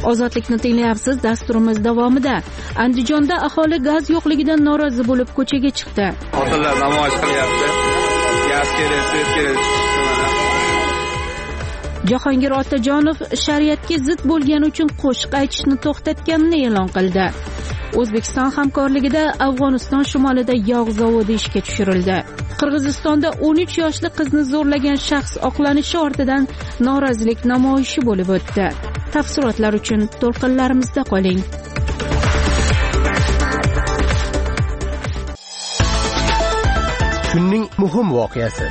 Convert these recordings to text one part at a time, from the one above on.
Ozodlikni tinglayapsiz. Dasturimiz davomida Andijonda aholi gaz yo'qligidan norozi bo'lib ko'chaga chiqdi. Xotinlar namoyish qilyapti. Gaz kerak, suv kerak. Jahongir Otajonov shariatga zid bo'lgani uchun qo'shiq aytishni to'xtatganini e'lon qildi. O'zbekiston hamkorligida Afg'oniston shimolida yog' zavodi ishga tushirildi. Qirg'izistonda 13 yoshli qizni zo'rlagan shaxs oqlanishi ortidan norozilik namoyishi bo'lib o'tdi. Tafsilotlar uchun to'lqinlarimizda qoling. Kunning muhim voqeasi.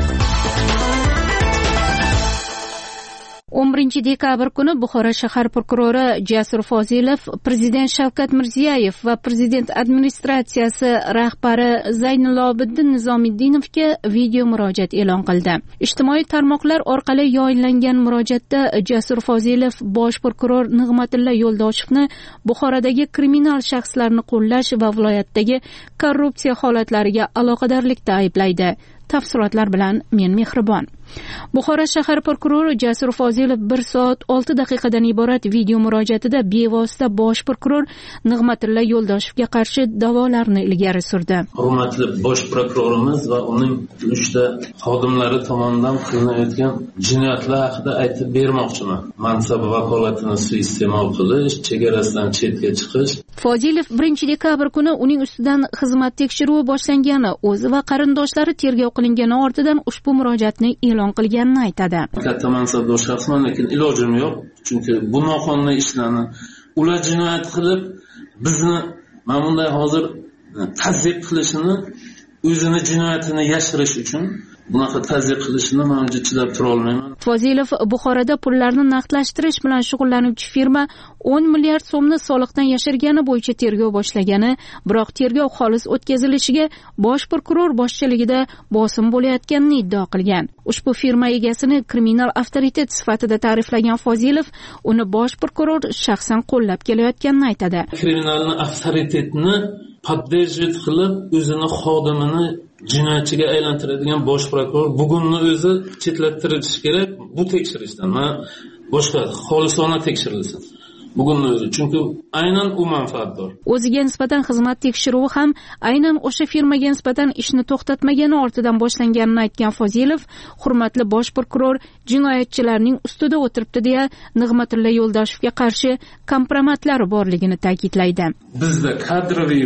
11 dekabr kuni Buxoro shahar prokurori Jasur Fozilov prezident Shavkat Mirziyoyev va prezident administratsiyasi rahbari Zaynalobiddin Nizomiddinovga video murojaat e'lon qildi. Ijtimoiy tarmoqlar orqali yoyinlangan murojaatda Jasur Fozilov bosh prokuror Nig'matilla Yo'ldoshevni Buxorodagi kriminal shaxslarni qo'llash va viloyatdagi korrupsiya holatlariga aloqadorlikda ayblaydi. Tafsilotlar bilan men Mehribon. Buxoro shahar prokurori Jasur Fozilov 1 soat 6 daqiqadan iborat video murojaatida bevosita bosh prokuror Nig'matilla Yo'ldoshevga qarshi da'volarni ilgari surdi. Hurmatli bosh prokurorimiz va uning 3 ta xodimlari tomonidan qilinayotgan jinoyatlar haqida aytib bermoqchiman. Mansab vakolatini suiiste'mol qilish, chegarasidan chetga chiqish. Fozilov 1 dekabr kuni uning ustidan xizmat tekshiruvi boshlangani, o'zi va qarindoshlari tergov qilingani ortidan ushbu murojaatni e'lon qilganini aytadi. Katta mansabdor shaxsman, lekin ilojim yo'q, chunki bu noqonuniy ishlarni ular jinoyat qilib bizni mana bunday hozir tazyiq qilishini, o'zini jinoyatini yashirish uchun bunaqa tazyiq qilishini men uncha chidab tura olmayman. Fozilov Buxoroda pullarni naqdlashtirish bilan shug'ullanuvchi firma 10 milliard so'mni soliqdan yashirgani bo'yicha tergov boshlagani, biroq tergov xolis o'tkazilishiga bosh prokuror boshchiligida bosim bo'layotganini iddao qilgan. Ushbu firma egasini kriminal avtoritet sifatida ta'riflagan Fozilov uni bosh prokuror shaxsan qo'llab kelayotganini aytadi. Kriminalni avtoritetni поддерживать qilib o'zini xodimini jinoyatchiga aylantiradigan bosh prokuror bugunni o'zi chetlattirilishi kerak bu tekshirishdan. Men boshqa xolisona tekshirilsin. Bugunni o'zi, chunki aynan u manfaatdor. O'ziga nisbatan xizmat tekshiruvi ham aynan o'sha firmaga nisbatan ishni to'xtatmagani ortidan boshlanganini aytgan Fozilov, hurmatli bosh prokuror jinoyatchilarning ustida o'tiribdi deya Nig'matilla Yo'ldoshevga qarshi kompromatlari borligini ta'kidlaydi. Bizda kadroviy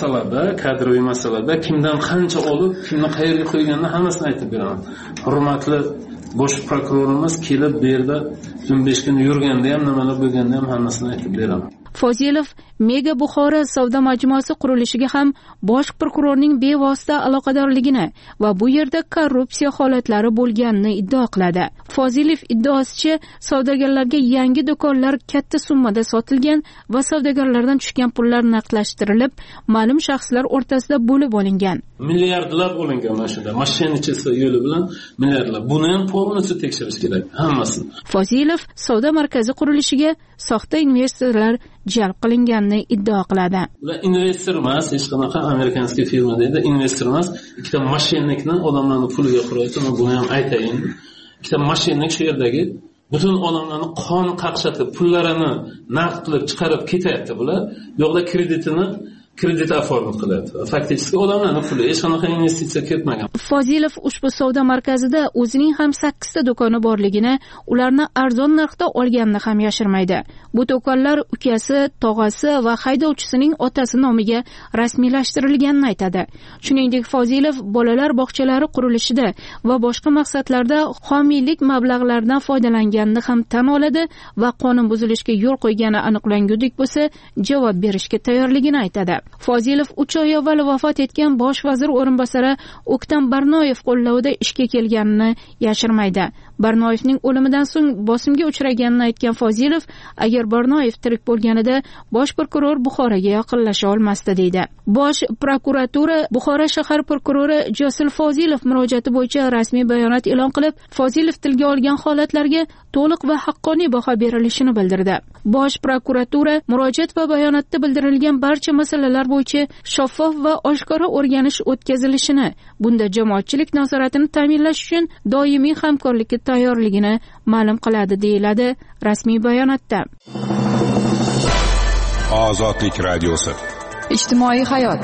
masalada kimdan qancha olib, kimni qayerga qo'yganini hammasini aytib beraman. Hurmatli bosh prokurorimiz kelib bu yerda 15 kun yurganda ham, nimalar bo'lganda ham hammasini aytib beraman. Fozilov Mega Buxoro savdo majmuasi qurilishiga ham bosh prokurorning bevosita aloqadorligini va bu yerda korrupsiya holatlari bo'lganini iddao qiladi. Fozilov iddaosicha savdogarlarga yangi do'konlar katta summada sotilgan va savdogarlardan tushgan pullar naqdlashtirilib, ma'lum shaxslar o'rtasida bo'lib olingan. Milliardlar olingan mana shunda, mashinachilar yo'li bilan milliardlar. Buni ham polnisi tekshirish kerak, hammasini. Fozilov savdo markazi qurilishiga soxta investorlar jalb qilinganini iddao qiladi. Ular investor emas, hech qanaqa amerikanskiy firma deydi, investor emas. Ikkita mashinnikni odamlarning puliga qurayotgan, buni ham aytayin. Ikkita mashinnik shu yerdagi butun odamlarning qon qaqshatib, pullarini naqd qilib chiqarib ketyapti bular. Bu yoqda kredit oformlab qilyapti. Faktiski odamlarning puli hech qanaqa investitsiya ketmagan. Fozilov ushbu savdo markazida o'zining ham 8 ta do'koni borligini, ularni arzon narxda olganini ham yashirmaydi. Bu do'konlar ukasi, tog'asi va haydovchisining otasi nomiga rasmiylashtirilganini aytadi. Shuningdek, Fozilov bolalar bog'chalari qurilishida va boshqa maqsadlarda homiylik mablag'laridan foydalanganini ham tan oladi va qonun buzilishiga yo'l qo'ygani aniqlangudik bo'lsa, javob berishga tayyorligini aytadi. Fozilov 3 oy avval vafot etgan bosh vazir o'rinbosari O'ktam Barnoyev qo'llovida ishga kelganini yashirmaydi. Barnoyevning o'limidan so'ng bosimga uchraganini aytgan Fozilov, agar Barnoyev tirik bo'lganida bosh prokuror Buxoroga yaqinlasha olmasdi deydi. Bosh prokuratura Buxoro shahar prokurori Jasur Fozilov murojaati bo'yicha rasmiy bayonot e'lon qilib, Fozilov tilga olgan holatlarga to'liq va haqqoniy baho berilishini bildirdi. Bosh prokuratura murojaat va bayonotda bildirilgan barcha masalalar bo'yicha shaffof va oshkora o'rganish o'tkazilishini, bunda jamoatchilik nazoratini ta'minlash uchun doimiy hamkorlikka tayyorligini ma'lum qiladi, deyiladi rasmiy bayonotda. Ozodlik radiosi. Ijtimoiy hayot.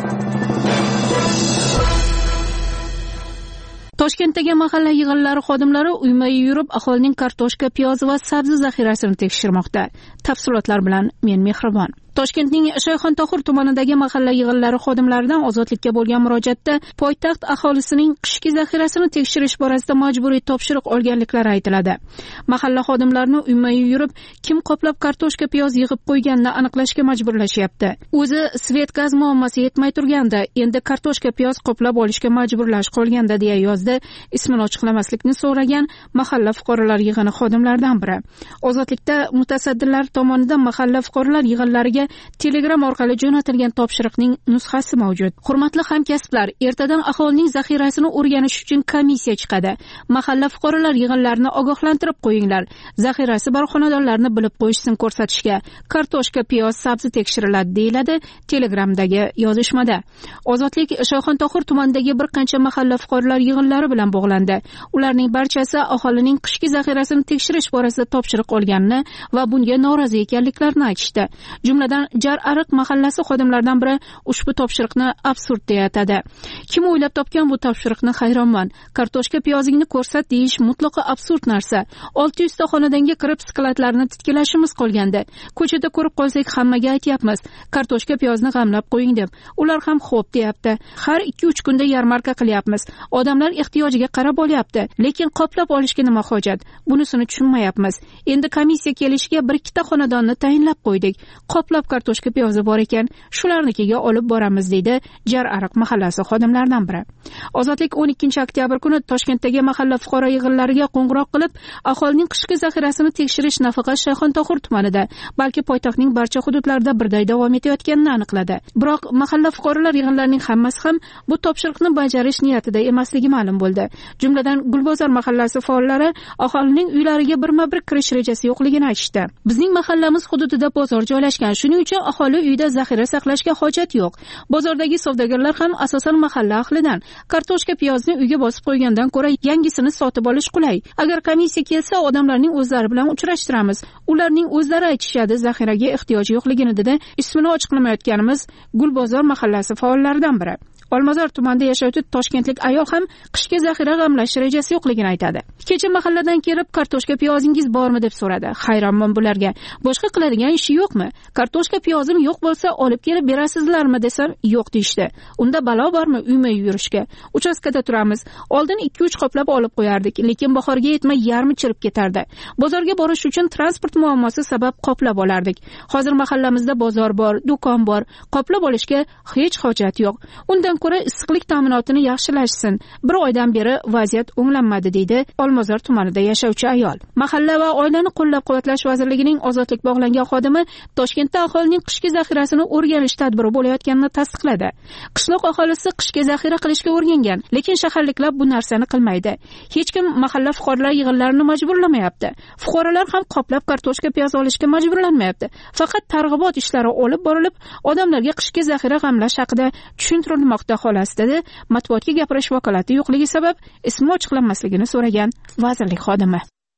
Toshkentdagi mahalla yig'inlari xodimlari uyma-uy yurib aholining kartoshka, piyoz va sabzi zaxirasini tekshirmoqda. Tafsilotlar bilan men Mehribon. Toshkentning Shayxontohur tumanidagi mahalla yig'inlari xodimlaridan ozodlikka bo'lgan murojaatda poytaxt aholisining qishki zaxirasini tekshirish borasida majburiy topshiriq olganliklari aytiladi. Mahalla xodimlarini uyma-uy yurib, kim qoplab kartoshka, piyoz yig'ib qo'yganini aniqlashga majburlashyapti. O'zi svet gaz muammosi yetmay turganda, endi kartoshka, piyoz qoplab olishga majburlash qolganda deya yozdi ismini ochiqlamaslikni so'ragan mahalla fuqarolar yig'ini xodimlaridan biri. Ozodlikda mutasaddilar tomonidan mahalla fuqarolar yig'inlariga Telegram orqali jo'natilgan topshiriqning nusxasi mavjud. Hurmatli hamkasblar, ertadan aholining zaxirasini o'rganish uchun komissiya chiqadi. Mahalla fuqarolar yig'inlarini ogohlantirib qo'yinglar. Zaxirasi bor xonadonlarni bilib qo'yishsin ko'rsatishga. Kartoshka, piyoz, sabzi tekshiriladi, deyiladi Telegramdagi yozishmada. Ozodlik Shayxontohur tumanidagi bir qancha mahalla fuqarolar yig'inlari bilan bog'landi. Ularning barchasi aholining qishki zaxirasini tekshirish borasida topshiriq olganini va bunga norozi ekanliklarini aytishdi. Jumladan Jar Ariq mahallasi xodimlaridan biri ushbu topshiriqni absurd deya atadi. Kim o'ylab topgan bu topshiriqni hayronman. Kartoshka, piyozingni ko'rsat deyish mutlaqo absurd narsa. 600 ta xonadonga kirib skladlarni titkilashimiz qolgandi. Ko'chada ko'rib qolsak hammaga aytyapmiz, kartoshka, piyozni g'amlab qo'ying deb. Ular ham xo'p deyapti. Har 2-3 kunda yarmarka qilyapmiz. Odamlar ehtiyojiga qarab olyapti. Lekin qoplab olishga nima hojat? Bunisini tushunmayapmiz. Endi komissiya kelishiga 1-2 ta xonadonni tayinlab qo'ydik. Qoplab kartoshka, piyozi bor ekan, shularnikiga olib boramiz, deydi Jar Ariq mahallasi xodimlaridan biri. Ozodlik 12-oktyabr kuni Toshkentdagi mahalla fuqaro yig'inlariga qo'ng'iroq qilib, aholining qishki zaxirasini tekshirish nafaqat Shayxontohur tumanida, balki poytaxtning barcha hududlarida birday davom etayotganini aniqladi. Biroq mahalla fuqarolar yig'inlarining hammasi ham bu topshiriqni bajarish niyatida emasligi ma'lum bo'ldi. Jumladan Gulbozor mahallasi faollari aholining uylariga birma-bir kirish rejasi yo'qligini aytishdi. Bizning mahallamiz hududida bozor joylashgan. Shuning uchun aholi uyda zaxira saqlashga hojat yo'q. Bozordagi savdogarlar ham asosan mahalla ahlidan. Kartoshka, piyozni uyga bosib qo'ygandan ko'ra yangisini sotib olish qulay. Agar komissiya kelsa, odamlarning o'zlari bilan uchrashtiramiz. Ularning o'zlari aytishadi zaxiraga ehtiyoj yo'qligini, dedi ismini ochiqlamayotganimiz Gulbozor mahallasi faollaridan biri. Olmazor tumanida yashovchi toshkentlik ayol ham qishki zaxira g'amlash rejasi yo'qligini aytadi. Kecha mahalladan kelib, kartoshka, piyozingiz bormi deb so'radi. Hayronman bularga. Boshqa qiladigan ishi yo'qmi? Kartoshka, piyozim yo'q bo'lsa, olib kelib berasizlarmi desam, yo'q deyishdi. Unda balo bormi uyma-uy yurishga? Uchastkada turamiz. Oldin 2-3 qoplab olib qo'yardik, lekin bahorga yetmay yarmi chirib ketardi. Bozorga borish uchun transport muammosi sabab qoplab olardik. Hozir mahallamizda bozor bor, do'kon bor. Qoplab olishga hech hojat yo'q. Undan ko'ra issiqlik ta'minotini yaxshilashsin. Bir oydan beri vaziyat o'nglanmadi, deydi Olmazor tumanida yashovchi ayol. Mahalla va oilani qo'llab-quvvatlash vazirligining ozodlik bog'langan xodimi Toshkentda aholining qishki zaxirasini o'rganish tadbiri bo'layotganini tasdiqladi. Qishloq aholisi qishki zaxira qilishga o'rgangan, lekin shaharliklar bu narsani qilmaydi. Hech kim mahalla fuqarolar yig'inlarini majburlamayapti. Fuqarolar ham qoplab kartoshka, piyoz olishga majburlanmayapti. Faqat targ'ibot ishlari olib borilib, odamlarga qishki zaxira g'amlash haqida tushuntirilmoqda, xolos, dedi matbuotga gapirish vakolati yo'qligi sabab ismi ochiqlanmasligini so'ragan vazirlik xodimi.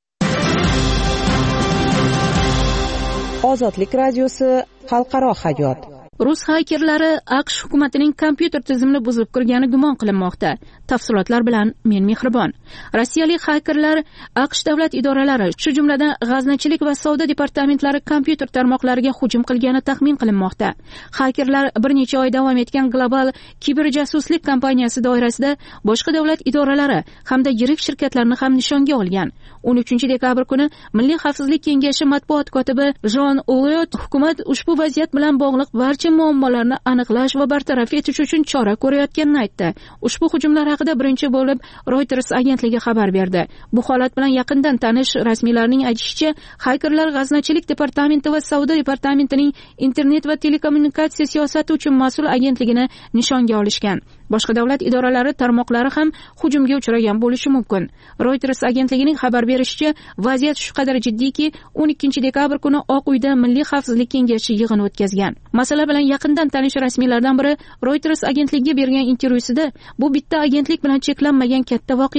Ozodlik radiosi xalqaro hayot. Rus haykerlari AQSh hukumatining kompyuter tizimini buzib kirgani gumon qilinmoqda. Tafsilotlar bilan men Mehribon. Rossiyalik haykerlar AQSh davlat idoralari, shu jumladan g'aznachilik va savdo departamentlari kompyuter tarmoqlariga hujum qilgani taxmin qilinmoqda. Haykerlar bir necha oy davom etgan global kiberjasuslik kampaniyasi doirasida boshqa davlat idoralari hamda yirik shirkatlarni ham nishonga olgan. 13-dekabr kuni Milliy xavfsizlik kengashi matbuot kotibi Jon Ulyot hukumat ushbu vaziyat bilan bog'liq barcha muammolarni aniqlash va bartaraf etish uchun chora ko'rayotganini aytdi. Ushbu hujumlar haqida birinchi bo'lib Reuters agentligi xabar berdi. Bu holat bilan yaqindan tanish rasmiylarning aytishicha, haykerlar g'aznachilik departamenti va savdo departamentining internet va telekommunikatsiya siyosati uchun mas'ul agentligini nishonga olishgan. Boshqa davlat idoralari tarmoqlari ham hujumga uchragan bo'lishi mumkin. Reuters agentligining xabar berishicha, vaziyat shu qadar jiddiyki, 12-dekabr kuni Oq uyda Milliy xavfsizlik kengashi yig'in o'tkazgan. Masala bilan yaqindan tanish rasmiylardan biri Reuters agentligiga bergan intervyusida, bu bitta agentlik bilan cheklanmagan katta voqea.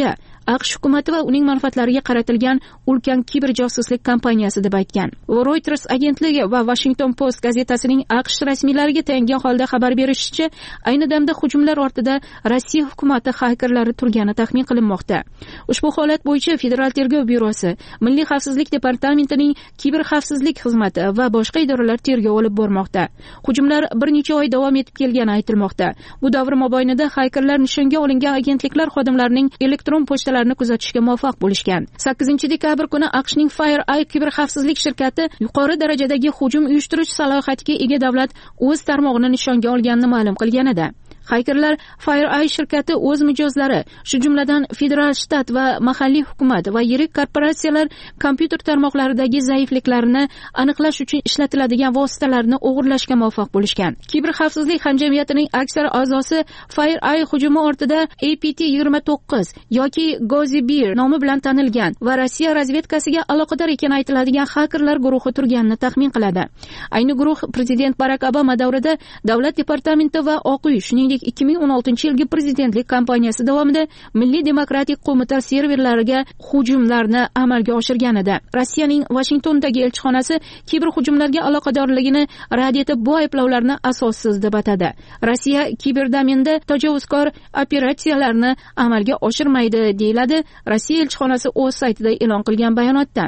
AQSh hukumati va uning manfaatlariga qaratilgan ulkan kiberjosuslik kompaniyasi deb aytgan. Reuters agentligi va Washington Post gazetasining AQSh rasmiylariga tayangan holda xabar berishicha, ayni damda hujumlar ortida Rossiya hukumati xakerlari turgani taxmin qilinmoqda. Ushbu holat bo'yicha Federal tergov byurosi, Milliy xavfsizlik departamentining kiberxavfsizlik xizmati va boshqa idoralar tergov olib bormoqda. Hujumlar bir necha oy davom etib kelgani aytilmoqda. Bu davr mobaynida xakerlar nishonga olingan agentliklar xodimlarining elektron pochtalarini kuzatishga muvaffaq bo'lishgan. 8-dekabr kuni AQShning FireEye kiberxavfsizlik shirkati yuqori darajadagi hujum uyushtirish salohiyatiga ega davlat o'z tarmog'ini nishonga olganini ma'lum qilgan edi. Xakerlar FireEye shirkati o'z mijozlari, shu jumladan federal shtat va mahalliy hukumat va yirik korporatsiyalar kompyuter tarmoqlaridagi zaifliklarni aniqlash uchun ishlatiladigan vositalarni o'g'irlashga muvaffaq bo'lishgan. Kiberxavfsizlik hamjamiyatining aksar a'zosi FireEye hujumi ortida APT-29 yoki Gozi Bear nomi bilan tanilgan va Rossiya razvedkasiga aloqador ekani aytiladigan xakerlar guruhi turganini taxmin qiladi. Ayni guruh prezident Barack Obama davrida davlat departamenti va Oq uy, shuningdek 2016-yilgi prezidentlik kampaniyasi davomida Milliy demokratik qo'mita serverlariga hujumlarni amalga oshirgan edi. Rossiyaning Washingtondagi elchixonasi kiber hujumlarga aloqadorligini rad etib, bu ayblovlarni asossiz deb atadi. Rossiya kiberdomenda tajovuzkor operatsiyalarni amalga oshirmaydi, deyiladi Rossiya elchixonasi o'z saytida e'lon qilgan bayonotda.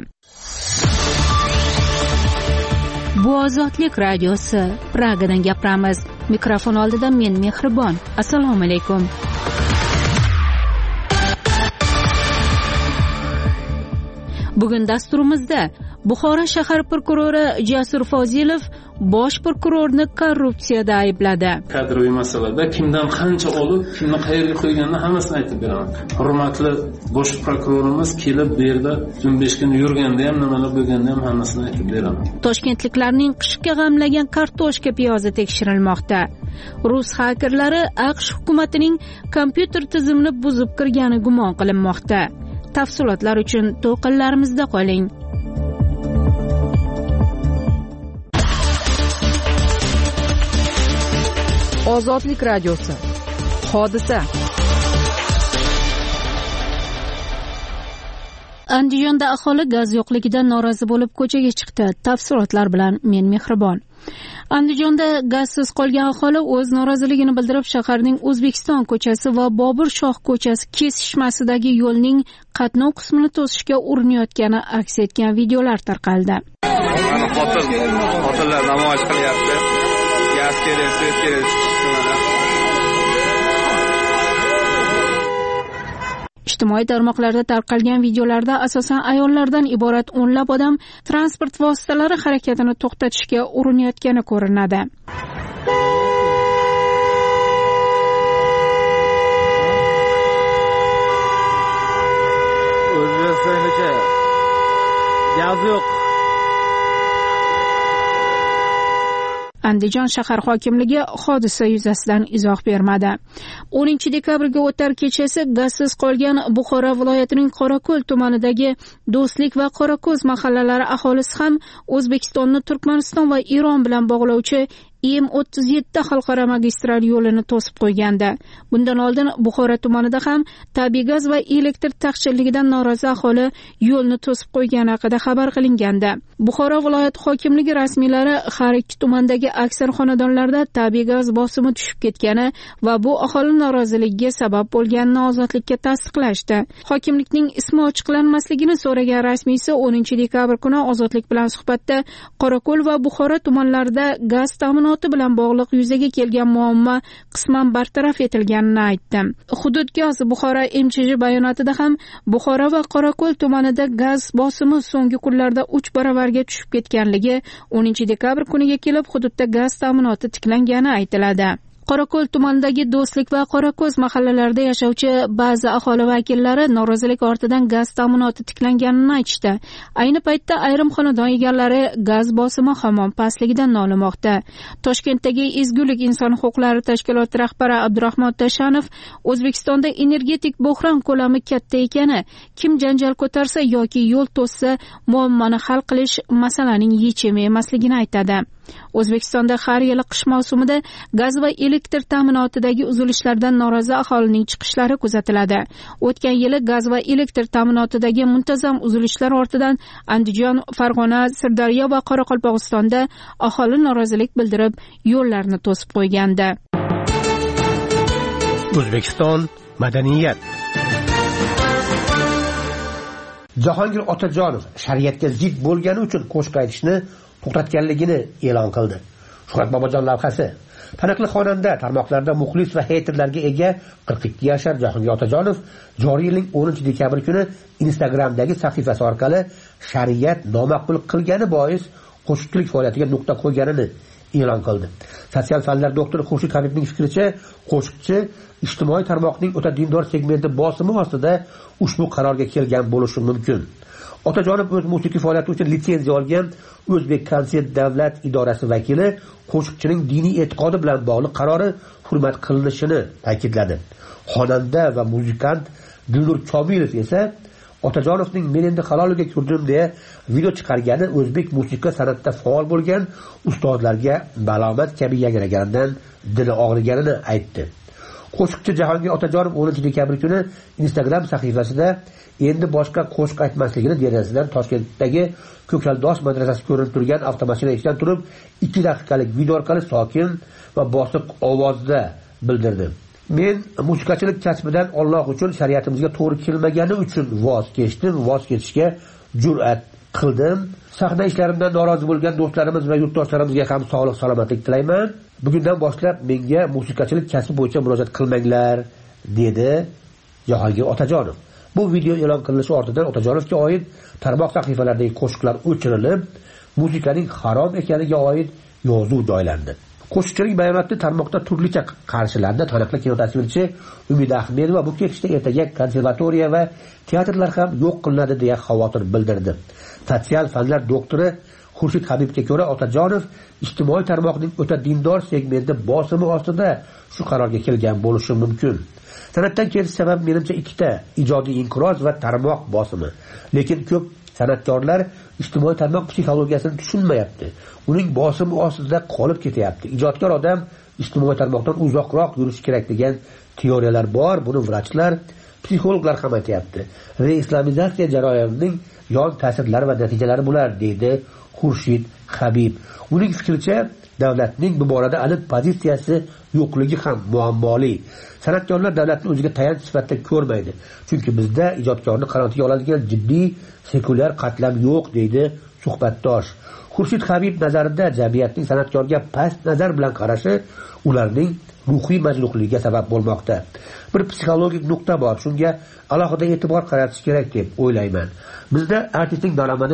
Bu Ozodlik radiosi. Pragadan gapiramiz. Mikrofon oldida men Mehribon. Assalomu alaykum. Bugun dasturimizda Buxoro shahar prokurori Jasur Fozilov bosh prokurorni korrupsiyada aybladi. Kadroviy masalada kimdan qancha olib, kimni qayerga qo'yganini hammasini aytib beraman. Hurmatli bosh prokurorimiz kelib bu yerda 15 kun yurganda ham, nimalar bo'lganda ham hammasini aytib beraman. Toshkentliklarning qishga g'amlagan kartoshka piyozi tekshirilmoqda. Rus xakerlari AQSh hukumatining kompyuter tizimini buzib kirgani gumon qilinmoqda. Tafsilotlar uchun to'qinlarimizda qoling. Ozodlik radiosi. Hodisa. Andijonda aholi gaz yo'qligidan norozi bo'lib ko'chaga chiqdi. Tafsilotlar bilan men Mehribon. Andijonda gazsiz qolgan aholi o'z noroziligini bildirib, shaharning O'zbekiston ko'chasi va Bobur Shoh ko'chasi kesishmasidagi yo'lning qatnov qismini to'sishga urinayotgani aks etgan videolar tarqaldi. Qotillar namoyish qilyapti. Gaz kerak, svet kerak. Ijtimoiy tarmoqlarda tarqalgan videolarda asosan ayollardan iborat o'nlab odam transport vositalari harakatini to'xtatishga urinayotgani ko'rinadi. O'zbekistongacha gaz yo'q. Andijon shahar hokimligi hodisa yuzasidan izoh bermadi. 10-dekabrga o'tar kechasi gazsiz qolgan Buxoro viloyatining Qorako'l tumanidagi Do'stlik va Qorako'z mahallalari aholisi ham O'zbekistonni Turkmaniston va Eron bilan bog'lovchi M37 xalqaro magistral yo'lini to'sib qo'ygandi. Bundan oldin Buxoro tumanida ham tabiiy gaz va elektr taqchilligidan norozi aholi yo'lni to'sib qo'ygani haqida xabar qilingandi. Buxoro viloyat hokimligi rasmiylari har ikki tumandagi aksar xonadonlarda tabiiy gaz bosimi tushib ketgani va bu aholi noroziligiga sabab bo'lganini Ozodlikka tasdiqlashdi. Hokimlikning ismi ochiqlanmasligini so'ragan rasmiysi 10-dekabr kuni Ozodlik bilan suhbatda Qorako'l va Buxoro tumanlarida gaz ta'minoti bilan bog'liq yuzaga kelgan muammo qisman bartaraf etilganini aytdi. Hudud gaz Buxoro MChJ bayonotida ham Buxoro va Qorako'l tumanida gaz bosimi so'nggi kunlarda 3 baravarga tushib ketganligi, 10-dekabr kuniga kelib hududda gaz ta'minoti tiklangani aytiladi. Qorako'l tumanidagi Do'stlik va Qorako'z mahallalarida yashovchi ba'zi aholi vakillari norozilik ortidan gaz ta'minoti tiklanganini aytishdi. Ayni paytda ayrim xonadon egalari gaz bosimi hamon pastligidan nolimoqda. Toshkentdagi Ezgulik inson huquqlari tashkiloti rahbari Abdurahmon Tashanov O'zbekistonda energetik bo'hron ko'lami katta ekani, kim janjal ko'tarsa yoki yo'l to'ssa muammoni hal qilish masalaning yechimi emasligini aytadi. O'zbekistonda har yili qish mavsumida gaz va elektr ta'minotidagi uzilishlardan norozi aholining chiqishlari kuzatiladi. O'tgan yili gaz va elektr ta'minotidagi muntazam uzilishlar ortidan Andijon, Farg'ona, Sirdaryo va Qoraqalpog'istonda aholi norozilik bildirib, yo'llarni to'sib qo'ygandi. O'zbekiston madaniyat. Jahongir Otajonov shariatga zid bo'lgani uchun qo'shiq aytishni to'xtatganligini e'lon qildi. Shuhrat Bobojon lavhasi. Taniqli xonanda tarmoqlarda muxlis va heyterlarga ega 42 yashar Jahongir Otajonov joriy yilning 10-dekabr kuni Instagramdagi sahifasi orqali shariat nomaqbul qilgani bois qo'shiqchilik faoliyatiga nuqta qo'yganini e'lon qildi. Sotsial fanlar doktori Xurshid Habibning fikricha, qo'shiqchi ijtimoiy tarmoqning o'ta dindor segmenti bosimi ostida ushbu qarorga kelgan bo'lishi mumkin. Otajonov o'z musiqiy faoliyati uchun litsenziya olgan O'zbek konsert davlat idorasi vakili qo'shiqchining diniy e'tiqodi bilan bog'liq qarori hurmat qilinishini ta'kidladi. Xonanda va muzikant Dilnur Komilov esa Otajonovning men endi haloliga kirdim deya video chiqargani o'zbek musiqa san'atida faol bo'lgan ustozlarga balomat kabi yangraganidan dili og'riganini aytdi. Qo'shiqchi Jahongir Otajonov 10-dekabr kuni Instagram sahifasida endi boshqa qo'shiq aytmasligini derazasidan Toshkentdagi Ko'kaldosh madrasasi ko'rinib turgan avtomashina ichidan turib 2 daqiqalik video orqali sokin va bosiq ovozda bildirdi. Men musiqachilik kasbidan Alloh uchun shariatimizga to'g'ri kelmagani uchun voz kechishga jur'at qildim. Sahna ishlarimdan norozi bo'lgan do'stlarimiz va yurtdoshlarimizga ham sog'lik salomatlik tilayman. Bugundan boshlab menga musiqachilik kasbi bo'yicha murojaat qilmanglar, dedi Jahongir Otajonov. Bu video e'lon qilinishi ortidan Otajonovga oid tarmoq sahifalaridagi qo'shiqlar o'chirilib, musiqaning harom ekaniga oid yozuv joylandi. Qo'shiqchining bayonotni tarmoqda turlicha qarshilandi. Taniqli kinotasvirchi Umid Ahmedova bu ketishda ertaga konservatoriya va teatrlar ham yo'q qilinadi deya xavotir bildirdi. Sotsial fanlar doktori Xurshid Habibga ko'ra, Otajonov ijtimoiy tarmoqning o'ta dindor segmenti bosimi ostida shu qarorga kelgan bo'lishi mumkin. San'atdan ketish sabab menimcha ikkita: ijodiy inqiroz va tarmoq bosimi. Lekin ko'p san'atkorlar ijtimoiy tarmoq psixologiyasini tushunmayapti. Uning bosimi ostida qolib ketyapti. Ijodkor odam ijtimoiy tarmoqdan uzoqroq yurish kerak degan teoriyalar bor. Buni vrachlar, psixologlar ham aytayapti. Reislamizatsiya jarayonining yon ta'sirlari va natijalari bular, deydi Xurshid Habib. Uning fikricha, davlatning bu borada aniq pozitsiyasi yo'qligi ham muammoli. San'atkorlar davlatni o'ziga tayanch sifatida ko'rmaydi. Chunki bizda ijodkorni qanotiga oladigan jiddiy sekulyar qatlam yo'q, deydi suhbatdosh. Xurshid Habib nazarida jamiyatning san'atkorga past nazar bilan qarashi ularning ruhiy majruhligiga sabab bo'lmoqda. Bir psixologik nuqta bor, shunga alohida e'tibor qaratish kerak deb o'ylayman. Bizda artistning daromadi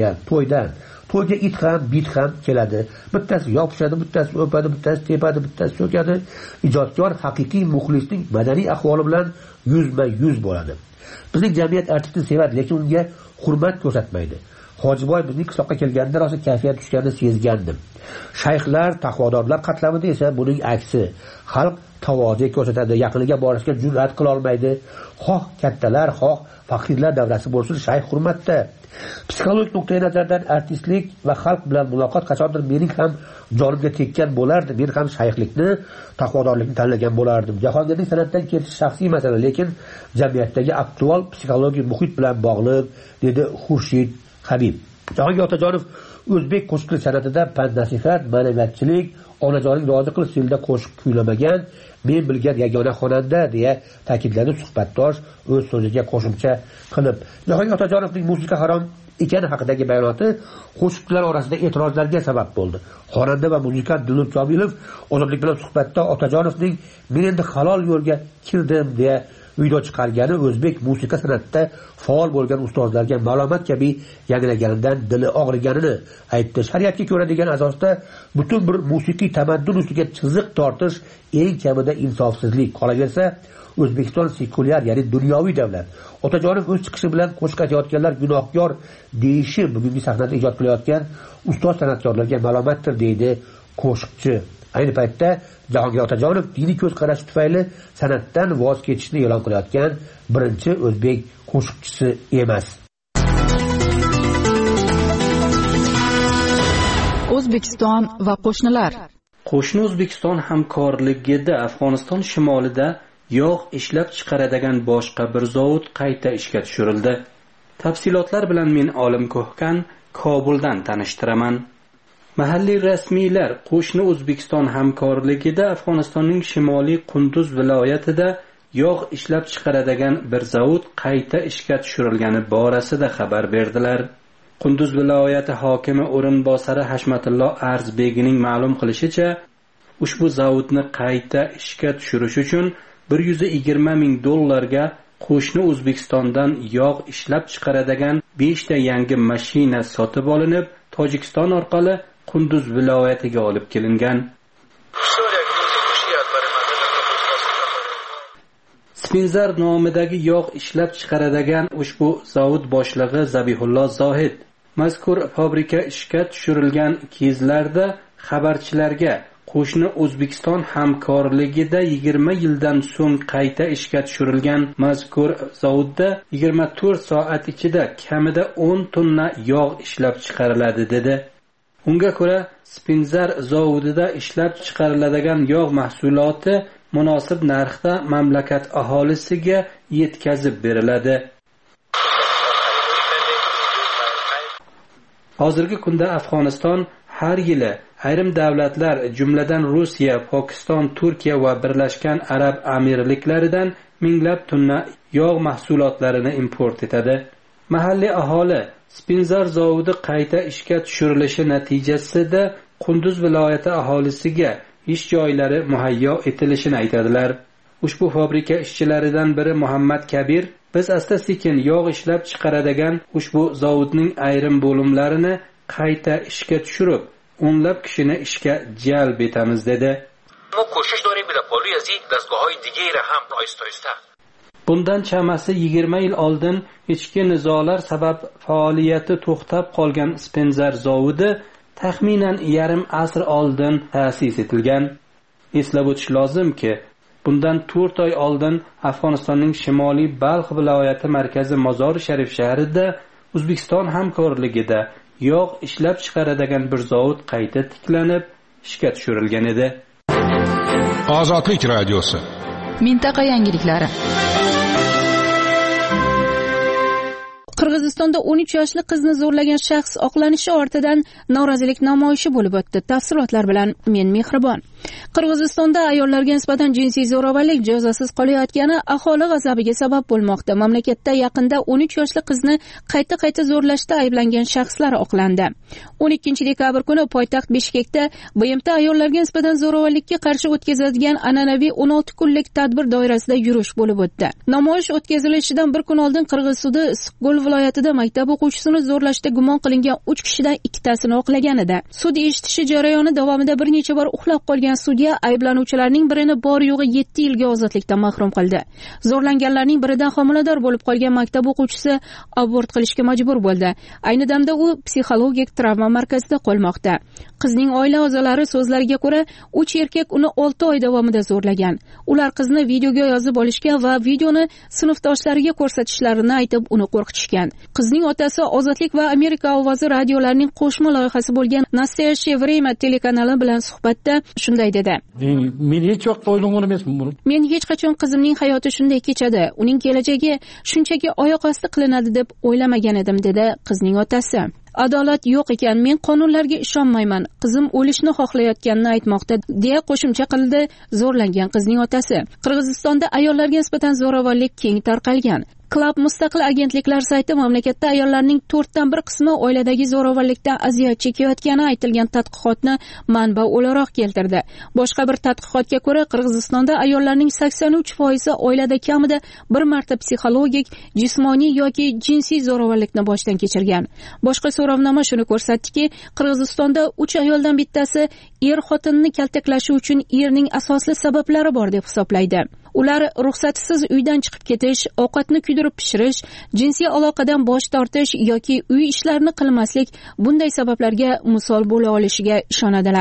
to'yga it ham, bit ham keladi. Bittasi yopishadi, bittasi o'padi, bittasi tepadi, bittasi so'kadi. Ijodkor haqiqiy muxlisning madaniy ahvoli bilan yuzma-yuz bo'ladi. Bizning jamiyat artistni sevadi, lekin unga hurmat ko'rsatmaydi. Hojiboy bizning qishloqqa kelganda rosa kayfiyat tushganini sezgandim. Shayxlar, taqvodorlar qatlamida esa buning aksi. Xalq tavoze ko'rsatadi, yaqiniga borishga jur'at qila olmaydi. Xoh kattalar, xoh faqirlar davrasi bo'lsin, shayx hurmatda. Psixologik nuqtai nazardan artistlik va xalq bilan muloqot qachondir mening ham jonimga tekkan bo'lardi. Men ham shayxlikni, taqvodorlikni tanlagan bo'lardim. Jahongirning san'atdan ketish shaxsiy masala, lekin jamiyatdagi aktual psixologik muhit bilan bog'liq, dedi Xurshid Habib. Jahongir Otajonov o'zbek qo'shiqchilik san'atida pand-nasihat, ma'naviyatchilik, onajoning rozi qilish yo'lida qo'shiq kuylamagan men bilgan yagona xonanda, deya ta'kidladi suhbatdosh o'z so'ziga qo'shimcha qilib. Jahongir Otajonovning musiqa harom ekani haqidagi bayonoti qo'shiqchilar orasida e'tirozlarga sabab bo'ldi. Xonanda va muzikant Dilnur Komilov Ozodlik bilan suhbatda Otajonovning men endi halol yo'lga kirdim deya video chiqargani o'zbek musiqa san'atida faol bo'lgan ustozlarga ma'lumot kabi yangraganidan dili og'riganini aytdi. Shariatga ko'ra degan asosda butun bir musiqiy tamaddun ustiga chiziq tortish eng kamida insofsizlik. Qolaversa, O'zbekiston sekulyar, ya'ni dunyoviy davlat. Otajonov o'z chiqishi bilan qo'shiq aytayotganlar gunohkor deyishi bugungi sahnada ijod qilayotgan ustoz san'atkorlarga ma'lumotdir, deydi qo'shiqchi. Ayni paytda Jahongir Otajonov diniy ko'z qarashi tufayli san'atdan voz kechishni e'lon qilayotgan birinchi o'zbek qo'shiqchisi emas. O'zbekiston va qo'shnilar. Qo'shni O'zbekiston hamkorligida Afg'oniston shimolida yog' ishlab chiqaradigan boshqa bir zavod qayta ishga tushirildi. Tafsilotlar bilan men Olim Ko'hkan Kobuldan tanishtiraman. Mahalliy rasmiylar qo'shni O'zbekiston hamkorligida Afg'onistonning shimoliy Qunduz viloyatida yog' ishlab chiqaradigan bir zavod qayta ishga tushirilgani borasida xabar berdilar. Qunduz viloyati hokimi o'rinbosari Hashmatullo Arzbegining ma'lum qilishicha, ushbu zavodni qayta ishga tushirish uchun $120,000 ga qo'shni O'zbekistondan yog' ishlab chiqaradigan 5 ta yangi mashina sotib olinib, Tojikiston orqali Qunduz viloyatiga olib kelingan. Spinzar nomidagi yog' ishlab chiqaradigan ushbu zavod boshlig'i Zabihullo Zohid mazkur fabrika ishga tushirilgan kezlarda xabarchilarga qo'shni O'zbekiston hamkorligida 20 yildan so'ng qayta ishga tushirilgan mazkur zavodda 24 soat ichida kamida 10 tonna yog' ishlab chiqariladi dedi. Unga ko'ra, Spinzar zavodida ishlab chiqariladigan yog' mahsuloti munosib narxda mamlakat aholisiga yetkazib beriladi. Hozirgi kunda Afg'oniston har yili ayrim davlatlar, jumladan Rossiya, Pokiston, Turkiya va Birlashgan Arab Amirliklaridan minglab tonna yog' mahsulotlarini import etadi. Mahalliy aholi Spinzar zavodi qayta ishga tushirilishi natijasida Qunduz viloyati aholisiga ish joylari muhayyo etilishini aytadilar. Ushbu fabrika ishchilaridan biri Muhammad Kabir, biz asta-sekin yog' ishlab chiqaradigan ushbu zavodning ayrim bo'limlarini qayta ishga tushirib, o'nlab kishini ishga jalb etamiz dedi. Bundan chamasi 20 yil oldin ichki nizolar sabab faoliyati to'xtab qolgan Spinzar zavodi taxminan yarim asr oldin ta'sis etilgan. Eslab o'tish lozimki, bundan 4 oy oldin Afg'onistonning shimoliy Balx viloyati markazi Mozori Sharif shahrida O'zbekiston hamkorligida yog' ishlab chiqaradigan bir zavod qayta tiklanib, ishga tushirilgan edi. Ozodlik radiosi. Mintaqa yangiliklari. Qirg'izistonda 13 yoshli qizni zo'rlagan shaxs oqlanishi ortidan norozilik namoyishi bo'lib o'tdi. Tafsilotlar bilan men Mehribon. Qirg'izistonda ayollarga nisbatan jinsiy zo'ravonlik jazosiz qolayotgani aholi g'azabiga sabab bo'lmoqda. Mamlakatda yaqinda 13 yoshli qizni qayta zo'rlashda ayblangan shaxslar oqlandi. 12 dekabr kuni poytaxt Bishkekda BMT ayollarga nisbatan zo'ravonlikka qarshi o'tkaziladigan an'anaviy 16 kunlik tadbir doirasida yurish bo'lib o'tdi. Namoyish o'tkazilishidan bir kun oldin Qirg'iz sudi Issiqko'l viloyatida maktab o'quvchisini zo'rlashda gumon qilingan 3 kishidan 2tasini oqlagan edi. Sud eshitishi jarayoni davomida bir necha bor uxlab qolgan sudya ayblanuvchilarning birini bor yo'g'i 7 yilga ozodlikdan mahrum qildi. Zo'rlanganlarning biridan homilador bo'lib qolgan maktab o'quvchisi abort qilishga majbur bo'ldi. Ayni damda u psixologik travma markazida qolmoqda. Qizning oila a'zolari so'zlariga ko'ra, 3 erkak uni 6 oy davomida zo'rlagan. Ular qizni videoga yozib olishgan va videoni sinfdoshlariga ko'rsatishlarini aytib, uni qo'rqitishgan. Qizning otasi Ozodlik va Amerika ovozi radiolarining qo'shma loyihasi bo'lgan Nastoyaщее время telekanali bilan suhbatda shunday dedi. Men hech vaqt o'ylagan emasman buni. Men hech qachon qizimning hayoti shunday kechadi, uning kelajagi shunchaki oyoq osti qilinadi deb o'ylamagan edim, dedi qizning otasi. Adolat yo'q ekan, men qonunlarga ishonmayman. Qizim o'lishni xohlayotganini aytmoqda, deya qo'shimcha qildi zo'rlangan qizning otasi. Qirg'izistonda ayollarga nisbatan zo'ravonlik keng tarqalgan. Club mustaqil agentliklar sayti mamlakatda ayollarning 4dan 1 qismi oiladagi zo'ravonlikdan aziyat chekayotgani aytilgan tadqiqotni manba o'laroq keltirdi. Boshqa bir tadqiqotga ko'ra, Qirg'izistonda ayollarning 83% oilada kamida bir marta psixologik, jismoniy yoki jinsiy zo'ravonlikni boshdan kechirgan. Boshqa so'rovnoma shuni ko'rsatdiki, Qirg'izistonda 3 ayoldan bittasi er xotinini kaltaklashi uchun erning asosli sabablari bor deb hisoblaydi. Ular ruxsatisiz uydan chiqib ketish, ovqatni kuydirib pishirish, jinsiy aloqadan bosh tortish yoki uy ishlarini qilmaslik bunday sabablarga misol bo'la olishiga ishonadilar.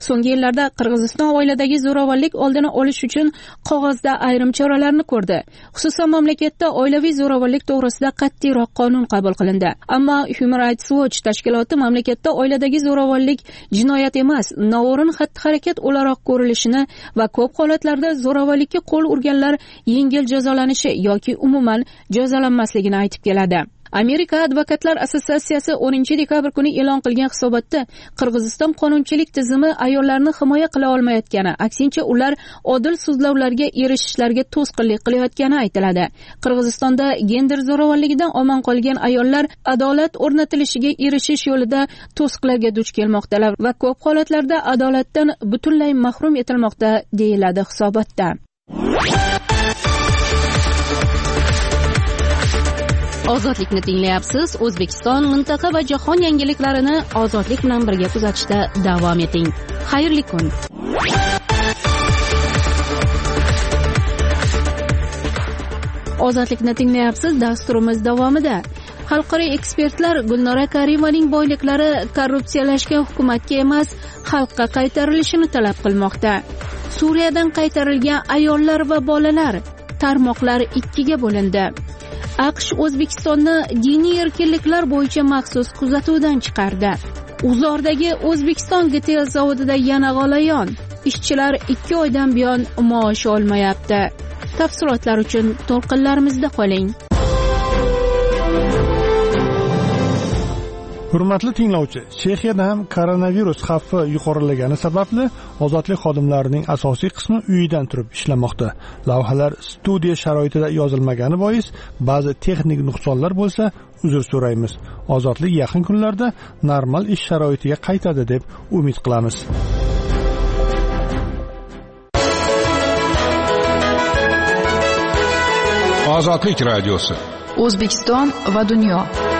so'nggi yillarda Qirg'iziston oiladagi zo'ravonlik oldini olish uchun qog'ozda ayrim choralarni ko'rdi. Xususan, mamlakatda oilaviy zo'ravonlik to'g'risida qat'iyroq qonun qabul qilindi. Ammo Human Rights Watch tashkiloti mamlakatda oiladagi zo'ravonlik jinoyat emas, noo'rin xatti-harakat o'laroq ko'rilishini va ko'p holatlarda zo'ravonlikka qo'l urganlar yengil jazolanishi yoki umuman jazolanmasligini aytib keladi. Amerika Advokatlar Assotsiatsiyasi 10-dekabr kuni e'lon qilgan hisobotda Qirg'iziston qonunchilik tizimi ayollarni himoya qila olmayotgani, aksincha ular odil sudlovlarga erishishlarga to'sqinlik qilayotgani aytiladi. Qirg'izistonda gender zo'ravonligidan omon qolgan ayollar adolat o'rnatilishiga erishish yo'lida to'siqlarga duch kelmoqdalar va ko'p holatlarda adolatdan butunlay mahrum etilmoqda, deyiladi hisobotda. Ozodlikni tinglayapsiz. O'zbekiston, mintaqa va jahon yangiliklarini ozodlik bilan birga kuzatishda davom eting. Xayrli kun. Ozodlikni tinglayapsiz. Dasturimiz davomida xalqaro ekspertlar Gulnora Karimovaning boyliklari korrupsiyalashgan hukumatga emas, xalqqa qaytarilishini talab qilmoqda. Suriyadan qaytarilgan ayollar va bolalar tarmoqlar ikkiga bo'lindi. AQSh O'zbekistonni diniy erkinliklar bo'yicha maxsus kuzatuvdan chiqardi. Uzordagi O'zbekiston GTL zavodida yana g'alayon. Ishchilar 2 oydan buyon maosh olmayapti. Tafsilotlar uchun to'lqinlarimizda qoling. Hurmatli tinglovchi, Chexiyada ham koronavirus xavfi yuqorilagani sababli ozodlik xodimlarining asosiy qismi uyidan turib ishlamoqda. Lavhalar studiya sharoitida yozilmagani bois ba'zi texnik nuqsonlar bo'lsa, uzr so'raymiz. Ozodlik yaqin kunlarda normal ish sharoitiga qaytadi deb umid qilamiz. Ozodlik radiosi. O'zbekiston va dunyo.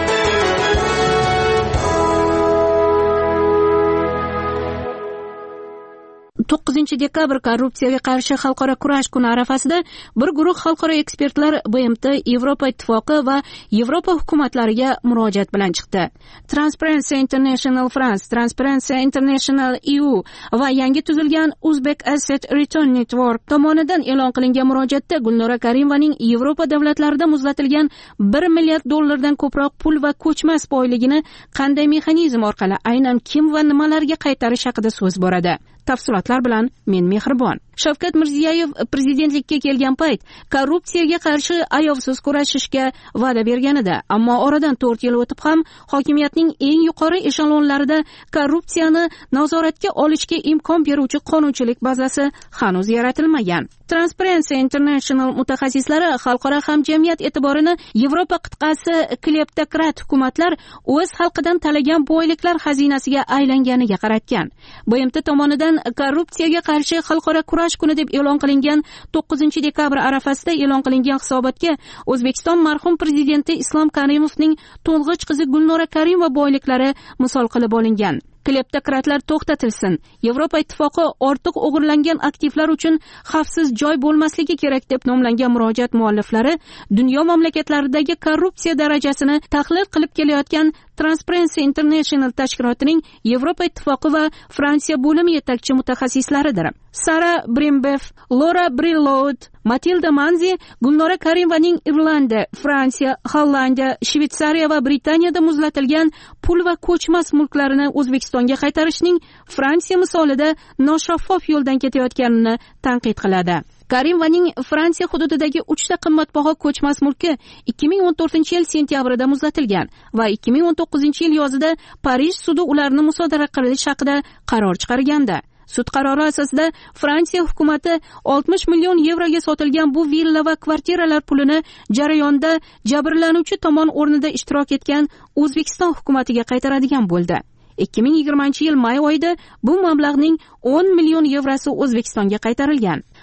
9-dekabr korrupsiyaga qarshi xalqaro kurash kuni arafasida bir guruh xalqaro ekspertlar BMT, Yevropa ittifoqi va Yevropa hukumatlariga murojaat bilan chiqdi. Transparency International France, Transparency International EU va yangi tuzilgan Uzbek Asset Return Network tomonidan e'lon qilingan murojaatda Gulnora Karimovaning Yevropa davlatlarida muzlatilgan $1 milliard ko'proq pul va ko'chmas boyligini qanday mexanizm orqali aynan kim va nimalarga qaytarish haqida so'z boradi. Tafsilotlar bilan men Mehribon. Shavkat Mirziyoyev prezidentlikka kelgan payt korrupsiyaga qarshi ayovsiz kurashishga va'da berganida, ammo oradan 4 yil o'tib ham hokimiyatning eng yuqori eshelonlarida korrupsiyani nazoratga olishga imkon beruvchi qonunchilik bazasi hanuz yaratilmagan. Transparency International mutaxassislari xalqaro hamjamiyat e'tiborini Yevropa qit'asi kleptokrat hukumatlar o'z xalqidan talagan boyliklar xazinasiga aylanganiga qaratgan. BMT tomonidan korrupsiyaga qarshi xalqaro kurash kuni deb e'lon qilingan 9-dekabr arafasida e'lon qilingan hisobotga O'zbekiston marhum prezidenti Islom Karimovning to'ng'ich qizi Gulnora Karimova boyliklari misol qilib olingan. Kleptokratlar to'xtatilsin. Yevropa ittifoqi ortiq o'g'irlangan aktivlar uchun xavfsiz joy bo'lmasligi kerak deb nomlangan murojaat mualliflari dunyo mamlakatlaridagi korrupsiya darajasini tahlil qilib kelayotgan Transparency International tashkilotining Yevropa ittifoqi va Fransiya bo'limi yetakchi mutaxassislaridir. Sara Brimbeff, Laura Brillaud, Matilda Manzi Gulnora Karimovaning Irlandiya, Fransiya, Hollandiya, Shveysariya va Britaniyada muzlatilgan pul va ko'chmas mulklarini O'zbekistonga qaytarishning Fransiya misolida noshaffof yo'ldan ketayotganini tanqid qiladi. Karimovaning Fransiya hududidagi 3 ta qimmatbaho ko'chmas mulki 2014-yil sentyabrida muzlatilgan va 2019-yil yozida Parij sudi ularni musodara qilish haqida qaror chiqargandi. Sud qarori asosida Fransiya hukumati 60 million yevroga sotilgan bu villa va kvartiralar pulini jarayonda jabrlanuvchi tomon o'rnida ishtirok etgan O'zbekiston hukumatiga qaytaradigan bo'ldi. 2020-yil may oyida bu mablag'ning 10 million yevrosi O'zbekistonga qaytarilgan.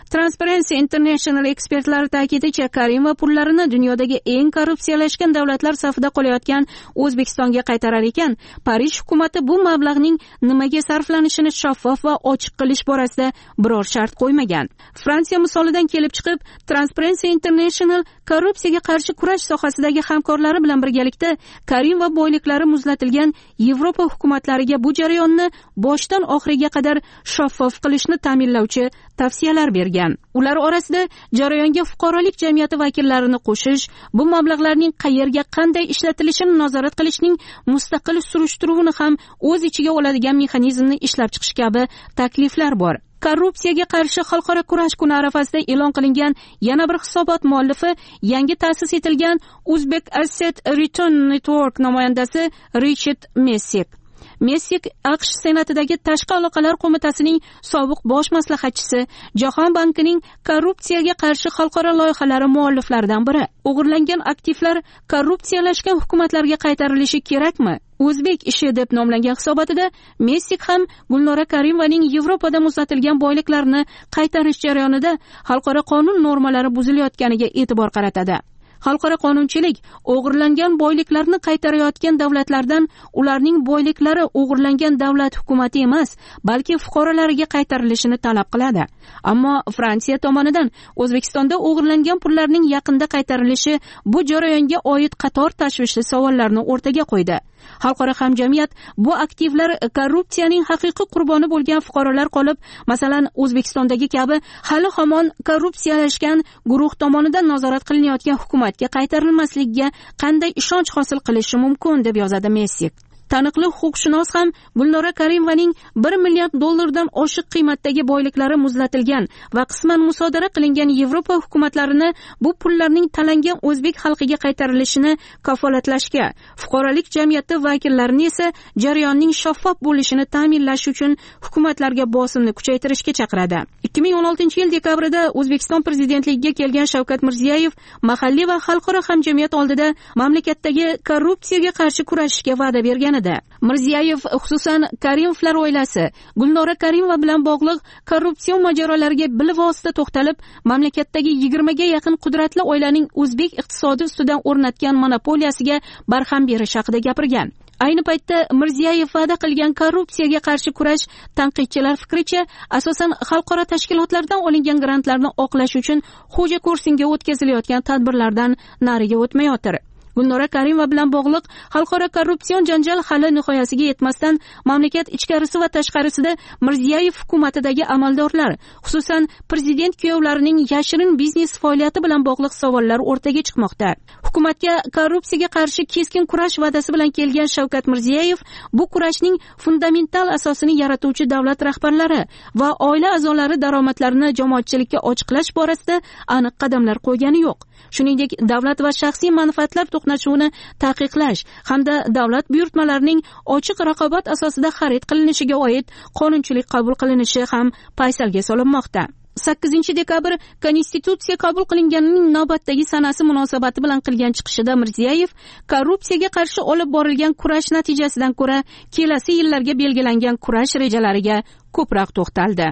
Transparency International ekspertlari ta'kidicha, Karimova pullarini dunyodagi eng korrupsiyalashgan davlatlar safida qolayotgan O'zbekistonga qaytarar ekan, Parij hukumati bu mablag'ning nimaga sarflanishini shaffof va ochiq qilish borasida biror shart qo'ymagan. Fransiya misolidan kelib chiqib, Transparency International korrupsiyaga qarshi kurash sohasidagi hamkorlari bilan birgalikda Karimova boyliklari muzlatilgan Yevropa hukumatlariga bu jarayonni boshdan oxiriga qadar shaffof qilishni ta'minlovchi tavsiyalar bergan. Ular orasida jarayonga fuqarolik jamiyati vakillarini qo'shish, bu mablag'larning qayerga qanday ishlatilishini nazorat qilishning mustaqil surishtiruvini ham o'z ichiga oladigan mexanizmni ishlab chiqish kabi takliflar bor. Korrupsiyaga qarshi xalqaro kurash kuni arafasida e'lon qilingan yana bir hisobot muallifi yangi ta'sis etilgan Uzbek Asset Return Network namoyandasi Richard Messik. Messik AQSh Senatidagi Tashqi aloqalar qo'mitasining sobiq bosh maslahatchisi, Jahon bankining korrupsiyaga qarshi xalqaro loyihalari mualliflaridan biri. O'g'irlangan aktivlar korrupsiyalashgan hukumatlarga qaytarilishi kerakmi? O'zbek ishi deb nomlangan hisobotida Messik ham Gulnora Karimovaning Yevropada muzlatilgan boyliklarini qaytarish jarayonida xalqaro qonun normalari buzilayotganiga e'tibor qaratadi. Xalqaro qonunchilik o'g'irlangan boyliklarni qaytarayotgan davlatlardan ularning boyliklari o'g'irlangan davlat hukumati emas, balki fuqarolariga qaytarilishini talab qiladi. Ammo Fransiya tomonidan O'zbekistonda o'g'irlangan pullarning yaqinda qaytarilishi bu jarayonga oid qator tashvishli savollarni o'rtaga qo'ydi. Xalqaro hamjamiyat bu aktivlar korrupsiyaning haqiqiy qurboni bo'lgan fuqarolar qolib, masalan, O'zbekistondagi kabi hali hamon korrupsiyalashgan guruh tomonidan nazorat qilinayotgan hukumatga qaytarilmasligiga qanday ishonch hosil qilishi mumkin deb yozadi Messik. Taniqli huquqshunos ham Gulnora Karimovaning $1 milliard dan oshiq qiymatdagi boyliklari muzlatilgan va qisman musodara qilingan Yevropa hukumatlarini bu pullarning talangan o'zbek xalqiga qaytarilishini kafolatlashga, fuqarolik jamiyati vakillarini esa jarayonning shaffof bo'lishini ta'minlash uchun hukumatlarga bosimni kuchaytirishga chaqiradi. 2016-yil dekabrida O'zbekiston prezidentligiga kelgan Shavkat Mirziyoyev mahalliy va xalqaro hamjamiyat oldida mamlakatdagi korrupsiyaga qarshi kurashishga va'da bergan. Mirziyoyev xususan Karimovlar oilasi, Gulnora Karimova bilan bog'liq korrupsiya mojarolariga bilvosita to'xtalib, mamlakatdagi 20 ga yaqin qudratli oilaning o'zbek iqtisodi ustidan o'rnatgan monopoliyasiga barham berish haqida gapirgan. Ayni paytda Mirziyoyev va'da qilgan korrupsiyaga qarshi kurash tanqidchilar fikricha asosan xalqaro tashkilotlardan olingan grantlarni oqlash uchun xo'ja kursinga o'tkazilayotgan tadbirlardan nariga o'tmayotir. Gulnora Karimova bilan bog'liq xalqaro korrupsion janjal hali nihoyasiga yetmasdan mamlakat ichkarisi va tashqarisida Mirziyoyev hukumatidagi amaldorlar, xususan prezident kuyovlarining yashirin biznes faoliyati bilan bog'liq savollar o'rtaga chiqmoqda. Hukumatga korrupsiyaga qarshi keskin kurash va'dasi bilan kelgan Shavkat Mirziyoyev bu kurashning fundamental asosini yaratuvchi davlat rahbarlari va oila a'zolari daromadlarini jamoatchilikka ochiqlash borasida aniq qadamlar qo'ygani yo'q. Shuningdek, davlat va shaxsiy manfaatlar to'qnashuvini taqiqlash hamda davlat buyurtmalarining ochiq raqobat asosida xarid qilinishiga oid qonunchilik qabul qilinishi ham paysalga solinmoqda. 8-dekabr Konstitutsiya qabul qilinganining navbatdagi sanasi munosabati bilan qilgan chiqishida Mirziyoyev korrupsiyaga qarshi olib borilgan kurash natijasidan ko'ra kelasi yillarga belgilangan kurash rejalariga ko'proq to'xtaldi.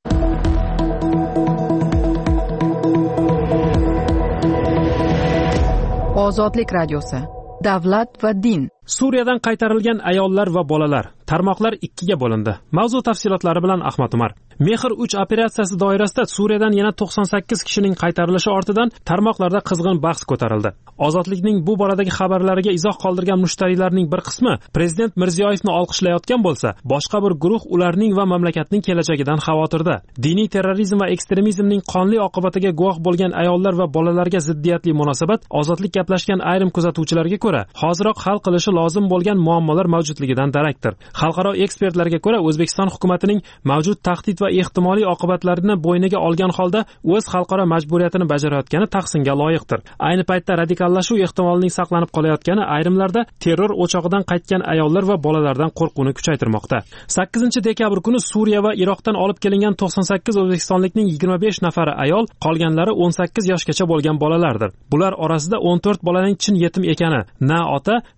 Ozodlik radiosi. Davlat va din. Suriyadan qaytarilgan ayollar va bolalar. Tarmoqlar 2ga bo'lindi. Mavzu tafsilotlari bilan Ahmad Umar. Mehr 3 operatsiyasi doirasida Suriyadan yana 98 kishining qaytarilishi ortidan tarmoqlarda qizg'in bahs ko'tarildi. Ozodlikning bu boradagi xabarlariga izoh qoldirgan mushtariylarning bir qismi prezident Mirziyoyevni olqishlayotgan bo'lsa, boshqa bir guruh ularning va mamlakatning kelajagidan xavotirda. Diniy terrorizm va ekstremizmning qonli oqibatiga guvoh bo'lgan ayollar va bolalarga ziddiyatli munosabat ozodlik gaplashgan ayrim kuzatuvchilarga ko'ra, hoziroq hal qilishi lozim bo'lgan muammolar mavjudligidan darakdir. Xalqaro ekspertlarga ko'ra, O'zbekiston hukumatining mavjud tahdid va ehtimoliy oqibatlarini bo'yniga olgan holda o'z xalqaro majburiyatini bajarayotgani tahsinga loyiqdir. Ayni paytda radikallashuv ehtimolining saqlanib qolayotgani ayrimlarda terror o'chog'idan qaytgan ayollar va bolalardan qo'rquvni kuchaytirmoqda. 8-dekabr kuni Suriya va Iroqdan olib kelingan 98 o'zbekistonlikning 25 nafari ayol, qolganlari 18 yoshgacha bo'lgan bolalardir. Bular orasida 14 bolaning chin yetim ekani, na ota, na ona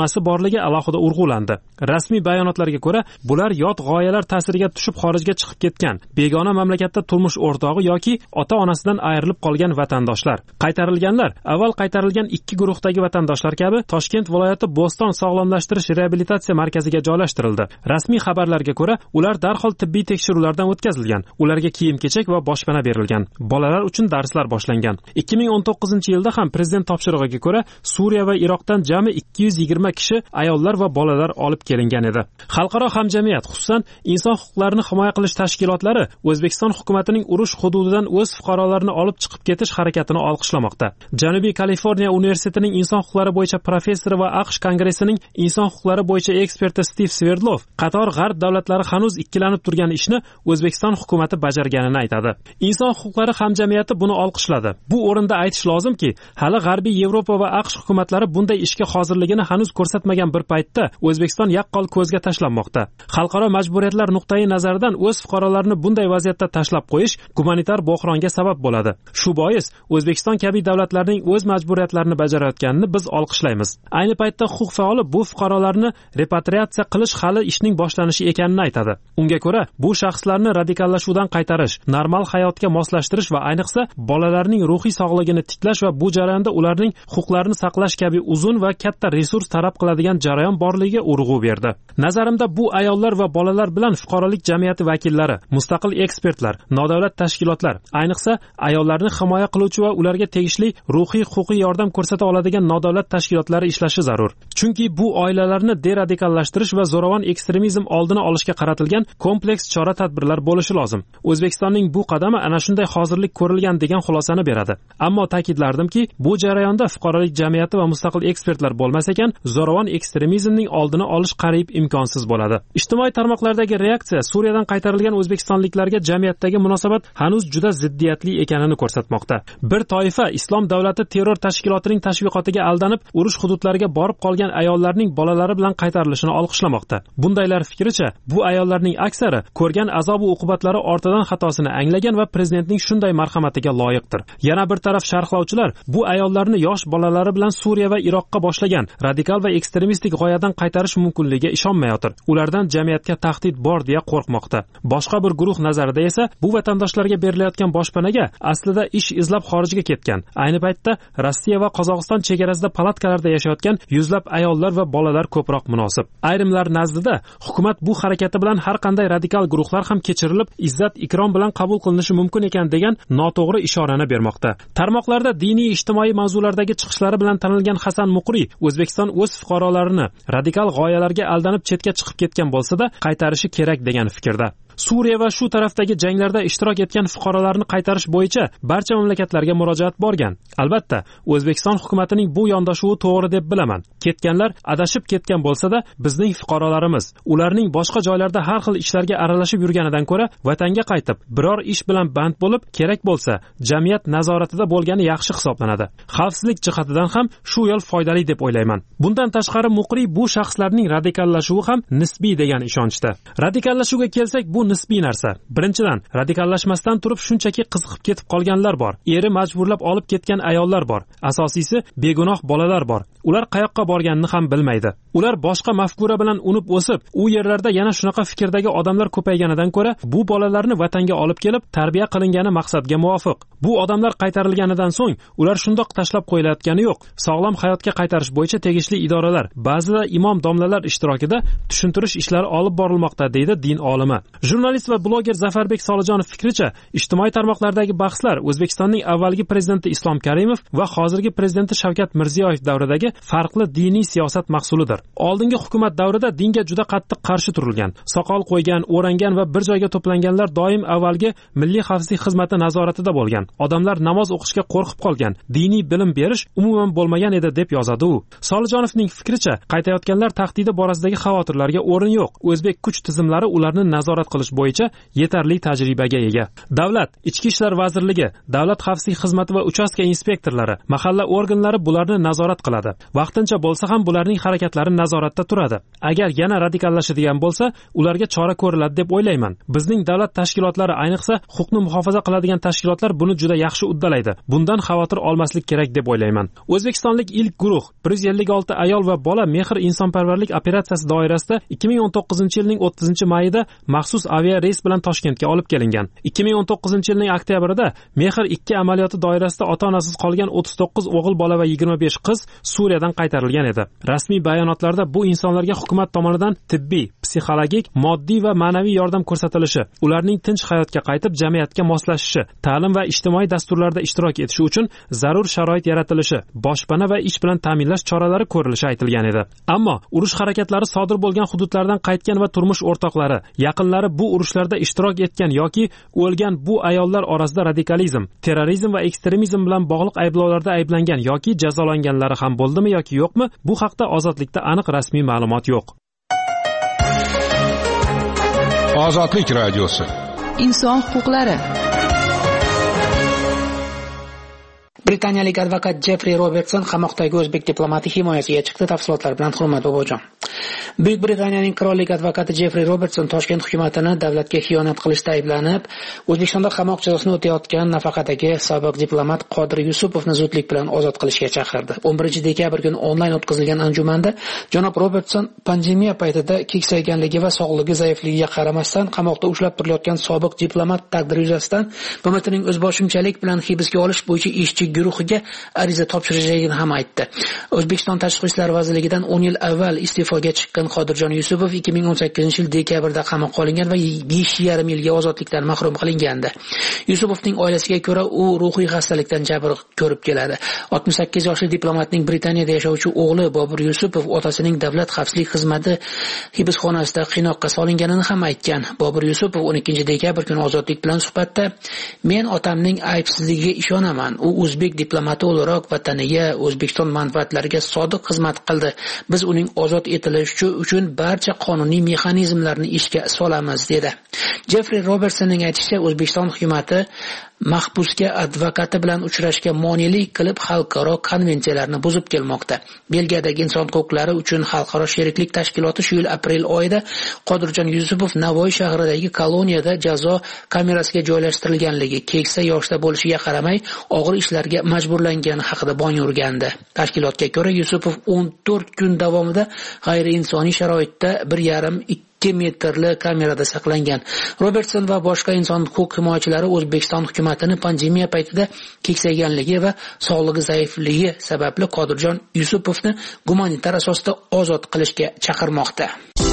zonasi borligi alohida urg'ulandi. Rasmiy bayonotlarga ko'ra, bular yot g'oyalar ta'siriga tushib xorijga chiqib ketgan, begona mamlakatda turmush o'rtog'i yoki ota-onasidan ayrilib qolgan vatandoshlar. Qaytarilganlar avval qaytarilgan ikki guruhdagi vatandoshlar kabi Toshkent viloyati Bo'ston sog'lomlashtirish reabilitatsiya markaziga joylashtirildi. Rasmiy xabarlarga ko'ra, ular darhol tibbiy tekshiruvlardan o'tkazilgan. Ularga kiyim-kechak va boshpana berilgan. Bolalar uchun darslar boshlangan. 2019-yilda ham prezident topshirig'iga ko'ra Suriya va Iroqdan jami 220 kishi ayollar va bolalar olib kelingan edi. Xalqaro hamjamiyat, xususan inson huquqlarini himoya qilish tashkilotlari O'zbekiston hukumatining urush hududidan o'z fuqarolarini olib chiqib ketish harakatini olqishlamoqda. Janubiy Kaliforniya universitetining inson huquqlari bo'yicha professori va AQSh kongressining inson huquqlari bo'yicha eksperti Steve Sverdlov qator g'arb davlatlari hanuz ikkilanib turgan ishni O'zbekiston hukumati bajarganini aytadi. Inson huquqlari hamjamiyati buni olqishladi. Bu o'rinda aytish lozimki, hali G'arbiy Yevropa va AQSh hukumatlari bunday ishga hozirligini hanuz ko'rsatmagan bir paytda O'zbekiston yaqqol ko'zga tashlanmoqda. Xalqaro majburiyatlar nuqtai nazaridan o'z fuqarolarini bunday vaziyatda tashlab qo'yish gumanitar bo'hronga sabab bo'ladi. Shu bois O'zbekiston kabi davlatlarning o'z majburiyatlarini bajarayotganini biz olqishlaymiz. Ayni paytda huquq faoli bu fuqarolarni repatriatsiya qilish hali ishning boshlanishi ekanini aytadi. Unga ko'ra, bu shaxslarni radikallashuvdan qaytarish, normal hayotga moslashtirish va ayniqsa bolalarning ruhiy sog'lig'ini tiklash va bu jarayonda ularning huquqlarini saqlash kabi uzun va katta resurs talab qiladigan jarayon borligiga urg'u berdi. Nazarimda bu ayollar va bolalar bilan fuqarolik jamiyati vakillari, mustaqil ekspertlar, nodavlat tashkilotlar, ayniqsa ayollarni himoya qiluvchi va ularga tegishli ruhiy huquqiy yordam ko'rsata oladigan nodavlat tashkilotlari ishlashi zarur. Chunki bu oilalarni deradikalashtirish va zo'ravon ekstremizm oldini olishga qaratilgan kompleks chora-tadbirlar bo'lishi lozim. O'zbekistonning bu qadami ana shunday hozirlik ko'rilgan degan xulosani beradi. Ammo ta'kidlardimki, bu jarayonda fuqarolik jamiyati va mustaqil ekspertlar bo'lmas ekan, zo'ravon ekstremizmning oldini olish qariyb imkonsiz bo'ladi. Ijtimoiy tarmoqlardagi reaksiya Suriyadan qaytarilgan o'zbekistonliklarga jamiyatdagi munosabat hanuz juda ziddiyatli ekanini ko'rsatmoqda. Bir toifa Islom davlati terror tashkilotining tashviqotiga aldanib, urush hududlariga borib qolgan ayollarning bolalari bilan qaytarilishini olqishlamoqda. Bundaylar fikricha, bu ayollarning aksari ko'rgan azob va uqubatlari ortidan xatosini anglagan va prezidentning shunday marhamatiga loyiqdir. Yana bir taraf sharhlovchilar bu ayollarni yosh bolalari bilan Suriya va Iroqqa boshlagan radikal va ekstremistik g'oyadan qaytarish mumkinligiga ishonmayotir. Ulardan jamiyatga tahdid bor deya qo'rqmoqda. Boshqa bir guruh nazarida esa bu vatandoshlarga berilayotgan boshpanaga aslida ish izlab xorijga ketgan. Ayni paytda Rossiya va Qozog'iston chegarasida palatkalarda yashayotgan yuzlab ayollar va bolalar ko'proq munosib. Ayrimlar nazdida hukumat bu harakati bilan har qanday radikal guruhlar ham kechirilib, izzat ikrom bilan qabul qilinishi mumkin ekan degan noto'g'ri ishorani bermoqda. Tarmoqlarda diniy ijtimoiy mavzulardagi chiqishlari bilan tanilgan Hasan Muqri O'zbekiston o'z fuqarolarini radikal g'oyalarga aldanib chetga chiqib ketgan bo'lsa-da, qaytarishi kerak degan fikrda. Suriya va shu tarafdagi janglarda ishtirok etgan fuqarolarni qaytarish bo'yicha barcha mamlakatlarga murojaat borgan. Albatta, O'zbekiston hukumatining bu yondashuvi to'g'ri deb bilaman. Ketganlar adashib ketgan bo'lsa-da, bizning fuqarolarimiz, ularning boshqa joylarda har xil ishlarga aralashib yurganidan ko'ra, vatanga qaytib, biror ish bilan band bo'lib, kerak bo'lsa, jamiyat nazoratida bo'lgani yaxshi hisoblanadi. Xavfsizlik jihatidan ham shu yo'l foydali deb o'ylayman. Bundan tashqari Muqri bu shaxslarning radikallashuvi ham nisbiy degan ishonchda. Radikallashuvga kelsak, bu nisbiy narsa. Birinchidan, radikallashmasdan turib shunchaki qiziqib ketib qolganlar bor. Eri majburlab olib ketgan ayollar bor. Asosiysi, begunoh bolalar bor. Ular qayoqqa borganini ham bilmaydi. Ular boshqa mafkura bilan unib o'sib, u yerlarda yana shunaqa fikrdagi odamlar ko'payganidan ko'ra, bu bolalarni vatanga olib kelib, tarbiya qilingani maqsadga muvofiq. Bu odamlar qaytarilganidan so'ng, ular shundoq tashlab qo'yilayotgani yo'q. Sog'lom hayotga qaytarish bo'yicha tegishli idoralar, ba'zida imom domlalar ishtirokida tushuntirish ishlari olib borilmoqda, deydi din olimi. Jurnalist va bloger Zafarbek Solijonov fikricha, ijtimoiy tarmoqlardagi bahslar O'zbekistonning avvalgi prezidenti Islom Karimov va hozirgi prezidenti Shavkat Mirziyoyev davridagi farqli diniy siyosat mahsulidir. Oldingi hukumat davrida dinga juda qattiq qarshi turilgan. Soqol qo'ygan, o'rangan va bir joyga to'planganlar doim avvalgi Milliy xavfsizlik xizmati nazoratida bo'lgan. Odamlar namoz o'qishga qo'rqib qolgan. Diniy bilim berish umuman bo'lmagan edi deb yozadi u. Solijonovning fikricha, qaytayotganlar tahdidi borasidagi xavotirlarga o'rin yo'q. O'zbek kuch tizimlari ularni nazorat qilish bo'yicha yetarli tajribaga ega. Davlat, Ichki ishlar vazirligi, Davlat xavfsizlik xizmati va uchastka inspektorlari, mahalla organlari bularni nazorat qiladi. Vaqtincha bo'lsa ham bularning harakatlari bilan nazoratda turadi. Agar yana radikallashadigan bo'lsa, ularga chora ko'riladi deb o'ylayman. Bizning davlat tashkilotlari, ayniqsa huquqni muhofaza qiladigan tashkilotlar buni juda yaxshi uddalaydi. Bundan xavotir olmaslik kerak deb o'ylayman. O'zbekistonlik ilk guruh 156 ayol va bola Mehr insonparvarlik operatsiyasi doirasida 2019-yilning 30-mayida maxsus aviareys bilan Toshkentga olib kelingan. 2019-yilning oktyabrida Mehr 2 amaliyoti doirasida ota-onasiz qolgan 39 o'g'il bola va 25 qiz Suriyadan qaytarilgan edi. Rasmiy bayonotlarda bu insonlarga hukumat tomonidan tibbiy, psixologik, moddiy va ma'naviy yordam ko'rsatilishi, ularning tinch hayotga qaytib jamiyatga moslashishi, ta'lim va ijtimoiy dasturlarda ishtirok etishi uchun zarur sharoit yaratilishi, boshpana va ish bilan ta'minlash choralari ko'rilishi aytilgan edi. Ammo urush harakatlari sodir bo'lgan hududlardan qaytgan va turmush o'rtoqlari, yaqinlari bu urushlarda ishtirok etgan yoki o'lgan bu ayollar orasida radikalizm, terrorizm va ekstremizm bilan bog'liq ayblovlarda ayblangan yoki jazolanganlari ham bo'ldimi yoki yo'qmi? Bu haqda Ozodlikda aniq rasmiy ma'lumot yo'q. Ozodlik radiosi. Inson huquqlari. Britaniyalik advokat Jeffrey Robertson qamoqdagi o'zbek diplomati himoyasiga chiqdi. Tafsilotlar bilan Hurmat Bobojon. Buyuk Britaniyaning qirollik advokati Jeffrey Robertson Toshkent hukumatini davlatga xiyonat qilishda ayblanib, O'zbekistonda qamoq jazosini o'tayotgan nafaqadagi sobiq diplomat Qodir Yusupovni zudlik bilan ozod qilishga chaqirdi. 11-dekabr kuni onlayn o'tkazilgan anjumanda janob Robertson pandemiya paytida keksayganligi va sog'ligi zaifligiga qaramasdan qamoqda ushlab turilayotgan sobiq diplomat taqdiri yuzasidan BMTning o'zboshimchalik bilan hibsga olish bo'yicha ishchi guruhiga ariza topshirishligini ham aytdi. O'zbekiston Tashqi ishlar vazirligidan 10 yil avval iste'foga chiqqan Qodirjon Yusupov 2018-yil dekabrda qamoqqa olingan va 5,5 yilga ozodlikdan mahrum qilingandi. Yusupovning oilasiga ko'ra, u ruhiy xastalikdan jabr ko'rib keladi. 68 yoshli diplomatning Britaniyada yashovchi o'g'li Bobur Yusupov otasining davlat xavfsizlik xizmati hibsxonasida qiynoqqa solinganini ham aytgan. Bobur Yusupov 12-dekabr kuni Ozodlik bilan suhbatda: "Men otamning aybsizligiga ishonaman. U o'zbek diplomati o'laroq vataniga, O'zbekiston manfaatlariga sodiq xizmat qildi. Biz uning ozod etilishi uchun barcha qonuniy mexanizmlarni ishga solamiz", dedi. Jeffrey Robertsonning aytishicha, O'zbekiston hukumatı mahbusga advokati bilan uchrashga monelik qilib xalqaro konvensiyalarni buzib kelmoqda. Belgiyadagi inson huquqlari uchun xalqaro sheriklik tashkiloti shu yil aprel oyida Qodirjon Yusupov Navoiy shahridagi koloniyada jazo kamerasiga joylashtirilganligi, keksa yoshda bo'lishiga qaramay og'ir ishlarga majburlangani haqida bong urgandi. Tashkilotga ko'ra, Yusupov 14 kun davomida g'ayriinsoniy sharoitda 1,5-2 metrli kamerada saqlangan. Robertson va boshqa inson huquq himoyachilari O'zbekiston hukumatini pandemiya paytida keksayganligi va sog'ligi zaifligi sababli Qodirjon Yusupovni gumanitar asosda ozod qilishga chaqirmoqda.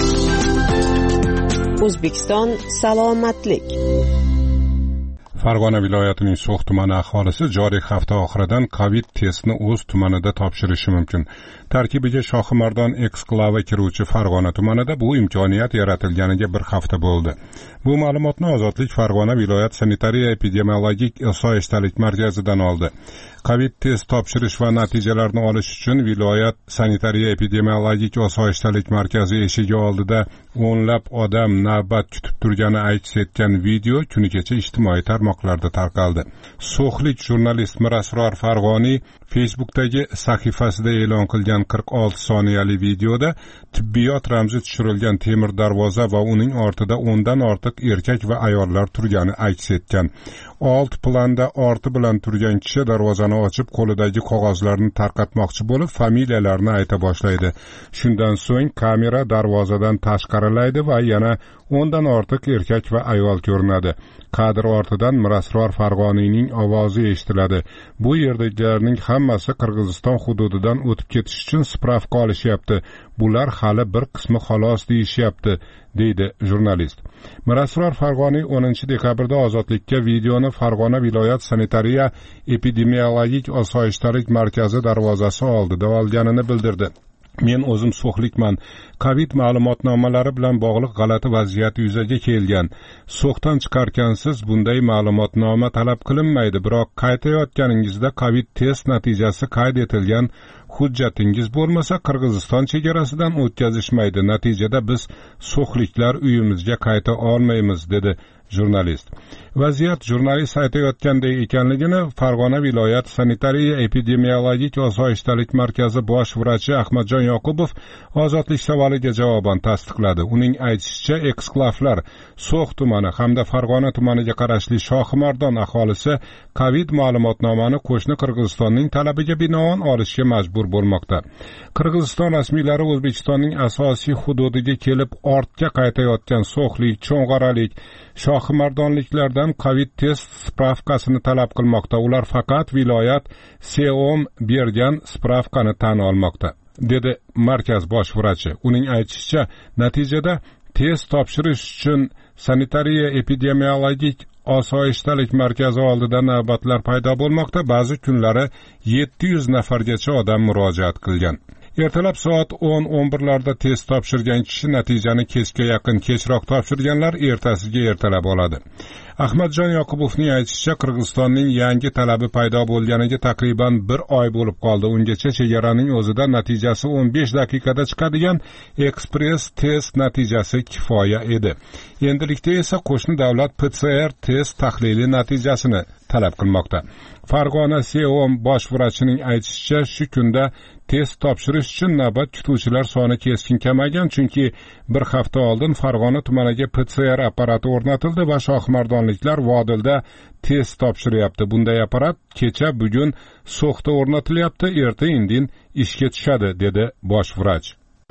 O'zbekiston salomatlik. Farg'ona viloyatining So'x tumani aholisi joriy hafta oxiridan COVID testni o'z tumanida topshirishi mumkin. Tarkibiga Shohimardon eksklavi kiruvchi Farg'ona tumanida bu imkoniyat yaratilganiga bir hafta bo'ldi. Bu ma'lumotni Ozodlik Farg'ona viloyat sanitariya epidemiologik osoyishtalik markazidan oldi. COVID test topshirish va natijalarini olish uchun viloyat sanitariya epidemiologik osoyishtalik markazi eshigi oldida o'nlab odam navbat kutib turgani aks etgan video kunigacha ijtimoiy tarmoqlarda tarqaldi. So'xlik jurnalist Mirasror Farg'oniy Facebookdagi sahifasida e'lon qilgan 46 soniyali videoda tibbiyot ramzi tushirilgan temir darvoza va uning ortida 10 dan ortiq erkak va ayollar turgani aks etgan. Alt planda orti bilan turgan kishi darvozani ochib qo'lidagi qog'ozlarni tarqatmoqchi bo'lib familiyalarni ayta boshlaydi. Shundan so'ng kamera darvozadan tashqarilaydi va yana 10 dan ortiq erkak va ayol ko'rinadi. Kadr ortidan Mirasror Farg'oniyning ovozi eshitiladi. Bu yerdagilarning hammasi Qirg'iziston hududidan o'tib ketish uchun spravka olishyapti. Bular hali bir qismi xolos deyishyapti, deydi jurnalist. Mirasror Farg'oniy 10-dekabrda Ozodlikka videoni Farg'ona viloyat sanitariya epidemiologik osoyishtalik markazi darvozasi oldida olganini bildirdi. Men o'zim So'xlikman. COVID ma'lumotnomalari bilan bog'liq g'alati vaziyat yuzaga kelgan. So'xdan chiqarkansiz bunday ma'lumotnoma talab qilinmaydi, biroq qaytayotganingizda COVID test natijasi qayd etilgan hujjatingiz bo'lmasa Qirg'iziston chegarasidan o'tkazishmaydi. Natijada biz So'xliklar uyimizga qayta olmaymiz, dedi jurnalist. Vaziyat jurnalist aytayotgandek ekanligini Farg'ona viloyat sanitariya epidemiologik osoyishtalik markazi bosh vrachi Ahmadjon Yoqubov ozodlik savoliga javoban tasdiqladi. Uning aytishicha, eksklavlar So'x tumani hamda Farg'ona tumaniga qarashli Shohimardon aholisi COVID ma'lumotnomani qo'shni Qirg'izistonning talabiga binoan olishga majbur bo'lmoqda. Qirg'iziston rasmiylari O'zbekistonning asosiy hududiga kelib ortga qaytayotgan so'xlik, cho'ng'aralik, shohimardonliklardan COVID test spravkasini talab qilmoqda. Ular faqat viloyat SEOM bergan spravkani tan olmoqda, dedi markaz bosh vrachi. Uning aytishicha, natijada test topshirish uchun sanitariya epidemiologik osoyishtalik markazi oldida navbatlar paydo bo'lmoqda. Ba'zi kunlari 700 nafargacha odam murojaat qilgan. Ertalab soat 10-11larda test topshirgan kishi natijani kechga yaqin, kechroq topshirganlar ertasiga ertalab oladi. Ahmadjon Yoqubovning aytishicha, Qirg'izistonning yangi talabi paydo bo'lganiga taqriban 1 oy bo'lib qoldi. Ungacha chegaraning o'zida natijasi 15 daqiqada chiqadigan ekspress test natijasi kifoya edi. Endilikda esa qo'shni davlat PCR test tahlili natijasini talab qilmoqda. Farg'ona SEOM bosh vrachining aytishicha, shu kunda test topshirish uchun navbat kutuvchilar soni keskin kamaygan, chunki bir hafta oldin Farg'ona tumaniga PCR apparati o'rnatildi va shohimardonliklar Vodilda test topshiryapti. Bunday apparat kecha bugun So'xda o'rnatilyapti, erta-indin ishga tushadi, dedi bosh vrach.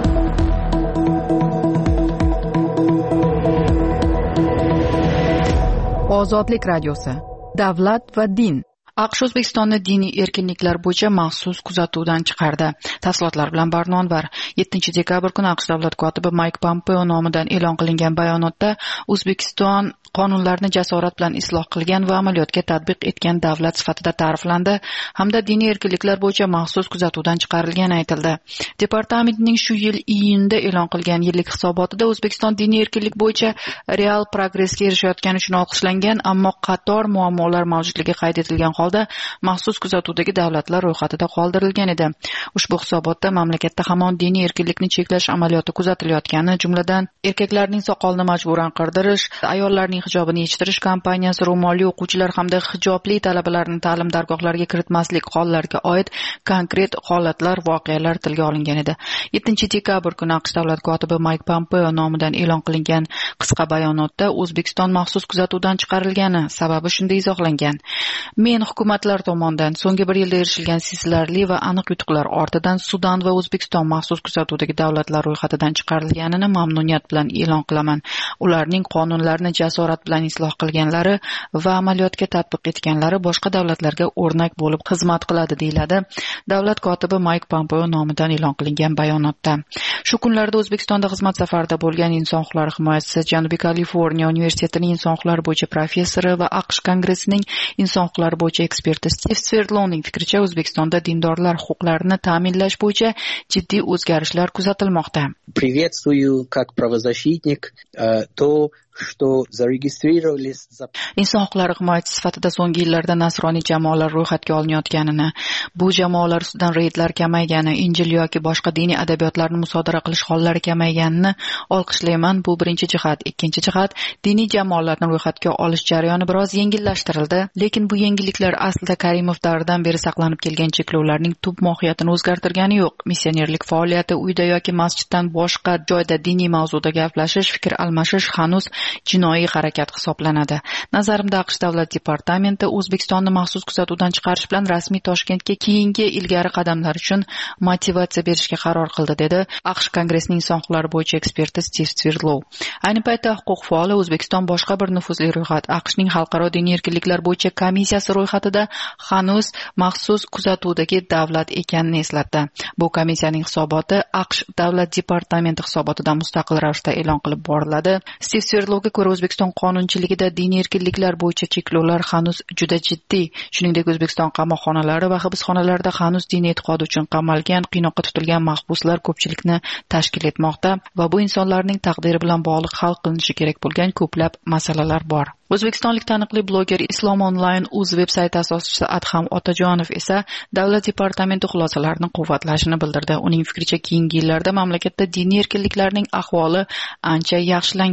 Ozodlik radiosi. Davlat va din. AQSh O'zbekistonni diniy erkinliklar bo'yicha maxsus kuzatuvdan chiqardi. Tafsilotlar bilan Barnonvar. 7-dekabr kuni AQSh davlat kotibi Mike Pompeo nomidan e'lon qilingan bayonotda O'zbekiston qonunlarni jasorat bilan isloh qilgan va amaliyotga tatbiq etgan davlat sifatida ta'riflandi hamda diniy erkinliklar bo'yicha maxsus kuzatuvdan chiqarilgani aytildi. Departamentning shu yil iyunda e'lon qilgan yillik hisobotida O'zbekiston diniy erkinlik bo'yicha real progressga erishayotgani uchun olqishlangan, ammo qator muammolar mavjudligi qayd etilgan holda maxsus kuzatuvdagi davlatlar ro'yxatida qoldirilgan edi. Ushbu hisobotda mamlakatda hamon diniy erkinlikni cheklash amaliyoti kuzatilayotgani, jumladan erkaklarning soqolini majburan qirdirish, ayollarning hijobini yechtirish kampaniyasi, ro'molli o'quvchilar hamda hijobli talabalarni ta'lim dargohlariga kiritmaslik hollariga oid konkret holatlar, voqealar tilga olingan edi. 7-dekabr kuni AQSh davlat kotibi Mike Pompeo nomidan e'lon qilingan qisqa bayonotda O'zbekiston maxsus kuzatuvdan chiqarilgani sababi shunday izohlangan. Men hukumatlar tomonidan so'nggi bir yilda erishilgan sezilarli va aniq yutuqlar ortidan Sudan va O'zbekiston maxsus kuzatuvdagi davlatlar ro'yxatidan chiqarilganini mamnuniyat bilan e'lon qilaman. Ularning qonunlarni jasorat bilan isloh qilganlari va amaliyotga tatbiq etganlari boshqa davlatlarga o'rnak bo'lib xizmat qiladi, deyiladi davlat kotibi Mike Pompeo nomidan e'lon qilingan bayonotda. Shu kunlarda O'zbekistonda xizmat safarida bo'lgan inson huquqlari himoyachisi, Janubiy Kaliforniya universitetining inson huquqlari bo'yicha professori va AQSh kongressining inson huquqlari bo'yicha eksperti Steve Sverdlovning fikricha, O'zbekistonda dindorlar huquqlarini ta'minlash bo'yicha jiddiy o'zgarishlar kuzatilmoqda. Приветствую как правозащитник то, что зарегистрировались за... Inson huquqlari himoyachisi sifatida so'nggi yillarda nasroniy jamoalar ro'yxatga olinayotganini, bu jamoalar ustidan reydlar kamaygani, Injil yoki boshqa diniy adabiyotlarni musodara qilish hollari kamayganini olqishlayman. Bu birinchi jihat. Ikkinchi jihat, diniy jamoalarni ro'yxatga olish jarayoni biroz yengillashtirildi, lekin bu yengilliklar aslida Karimov davridan beri saqlanib kelgan cheklovlarning tub mohiyatini o'zgartirgani yo'q. Missionerlik faoliyati, uyda yoki masjiddan boshqa joyda diniy mavzuda gaplashish, fikr almashish hanuz jinoiy harakat hisoblanadi. Nazarimda AQSh davlat departamenti O'zbekistonni maxsus kuzatuvdan chiqarish bilan rasmiy Toshkentga keyingi ilgari qadamlar uchun motivatsiya berishga qaror qildi, dedi AQSh kongressining inson huquqlari bo'yicha eksperti Steve Sverdlov. Ayni paytda huquq faoli O'zbekiston boshqa bir nufuzli ro'yxat, AQShning xalqaro diniy erkinliklar bo'yicha komissiyasi ro'yxatida hanuz maxsus kuzatuvdagi davlat ekanini eslatdi. Bu komissiyaning hisoboti AQSh davlat departamenti hisobotidan mustaqil ravishda e'lon qilib boriladi. Steve Sverdlovga ko'ra, O'zbekiston qonunchiligida diniy erkinliklar bo'yicha cheklovlar hanuz juda jiddiy. Shuningdek, O'zbekiston qamoqxonalari va hibsxonalarida hanuz diniy e'tiqodi uchun qamalgan, qiynoqqa tutilgan mahbuslar ko'pchilikni tashkil etmoqda va bu insonlarning taqdiri bilan bog'liq hal qilinishi kerak bo'lgan ko'plab masalalar bor. O'zbekistonlik taniqli bloger Islom Online uz veb-sayti asoschisi Adham Otajonov esa davlat departamenti xulosalarini quvvatlashini bildirdi. Uning fikricha, keyingi yillarda mamlakatda diniy erkinliklarning ahvoli ancha yaxshilangan.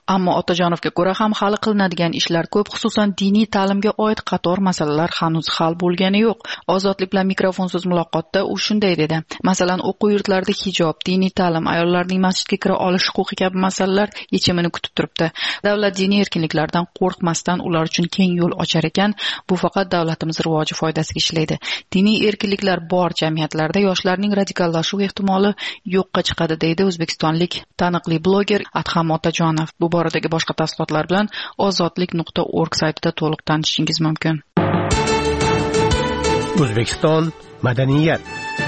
Ammo Otajonovga ko'ra ham hali qilinadigan ishlar ko'p, xususan diniy ta'limga oid qator masalalar hanuz hal bo'lgani yo'q. Ozodlik bilan mikrofonsiz muloqotda u shunday dedi. Masalan, o'quv yurtlarida hijob, diniy ta'lim, ayollarning masjidga kira olish huquqi kabi masalalar yechimini kutib turibdi. Davlat diniy erkinliklardan qo'rqmasdan ular uchun keng yo'l ochar ekan, bu faqat davlatimiz rivoji foydasiga ishlaydi. Diniy erkinliklar bor jamiyatlarda yoshlarning radikallashuv ehtimoli yo'qqa chiqadi, deydi o'zbekistonlik taniqli bloger Adham Otajonov. Bu boradagi boshqa tafsilotlar bilan ozodlik.org saytida to'liq tanishishingiz mumkin. O'zbekiston madaniyat.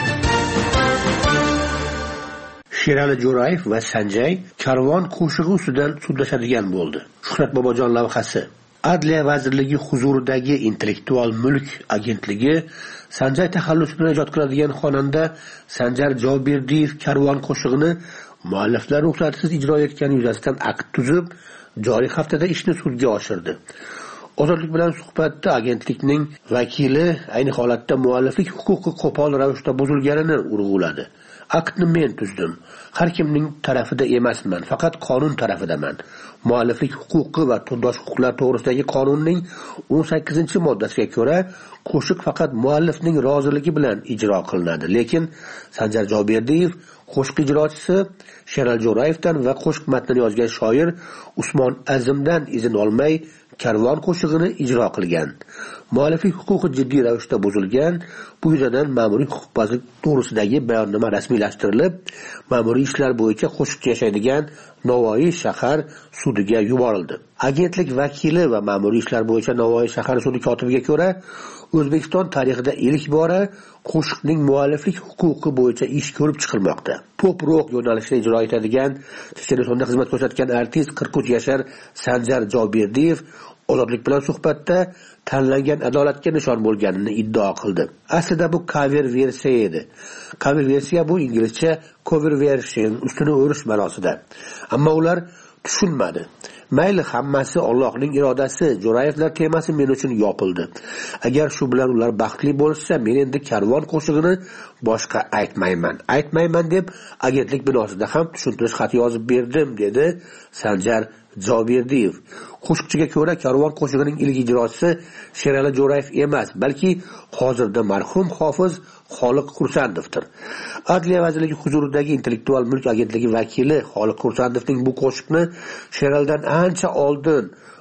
Sherali Jo'rayev va Sanjay karvon qo'shig'i ustidan sudlashadigan bo'ldi. Shuhrat Bobojon lavhasi. Adliya vazirligi huzuridagi Intellektual mulk agentligi Sanjay taxallusi bilan ijod qiladigan xonanda Sanjar Joberdiyev karvon qo'shig'ini mualliflar ruxsatisiz ijro etgani yuzasidan akt tuzib, joriy haftada ishni sudga oshirdi. Ozodlik bilan suhbatda agentlikning vakili ayni holatda mualliflik huquqi qo'pol ravishda buzilganini urg'uladi. Aktni men tuzdim. Har kimning tarafida emasman, faqat qonun tarafidaman. Mualliflik huquqi va turdosh huquqlar to'g'risidagi qonunning 18-moddasiga ko'ra qo'shiq faqat muallifning roziligi bilan ijro qilinadi. Lekin Sanjar Joberdiyev qo'shiq ijrochisi Sherali Jo'rayevdan va qo'shiq matnini yozgan shoir Usmon Azimdan izn olmay karvon qo'shig'ini ijro qilgan. Mualliflik huquqi jiddiy ravishda buzilgan. Bu yuzasidan ma'muriy huquqbozlik to'g'risidagi bayonnoma rasmiylashtirilib, ma'muriy ishlar bo'yicha qo'shiqchi yashaydigan Navoiy shahar sudiga yuborildi. Agentlik vakili va ma'muriy ishlar bo'yicha Navoiy shahar sudi kotibiga ko'ra, O'zbekiston tarixida ilk bora qo'shiqning mualliflik huquqi bo'yicha ish ko'rib chiqilmoqda. Pop rock yo'nalishida ijro etadigan, televizyonda xizmat ko'rsatgan artist 43 yashar Sanjar Joberdiyev Ozodlik bilan suhbatda tanlangan adolatga nishon bo'lganini iddao qildi. Aslida bu cover versiya edi. Cover versiya bu inglizcha cover version, ustini o'rish ma'nosida. Ammo ular tushunmadi. Mayli, hammasi Allohning irodasi. Jo'rayevlar temasi men uchun yopildi. Agar shu bilan ular baxtli bo'lsa, men endi karvon qo'shig'ini boshqa aytmayman deb agentlik binosida ham tushuntirish xat yozib berdim, dedi Sanjar Joberdiyev. Qo'shiqchiga ko'ra karvon qo'shig'ining ilk ijrochisi Sherali Jo'rayev emas, balki hozirda marhum hofiz Xoliq Qursandovdir. Adliya vazirligi huzuridagi Intellektual mulk agentligi vakili Xoliq Qursandovning bu qo'shiqni Sheralidan ancha oldin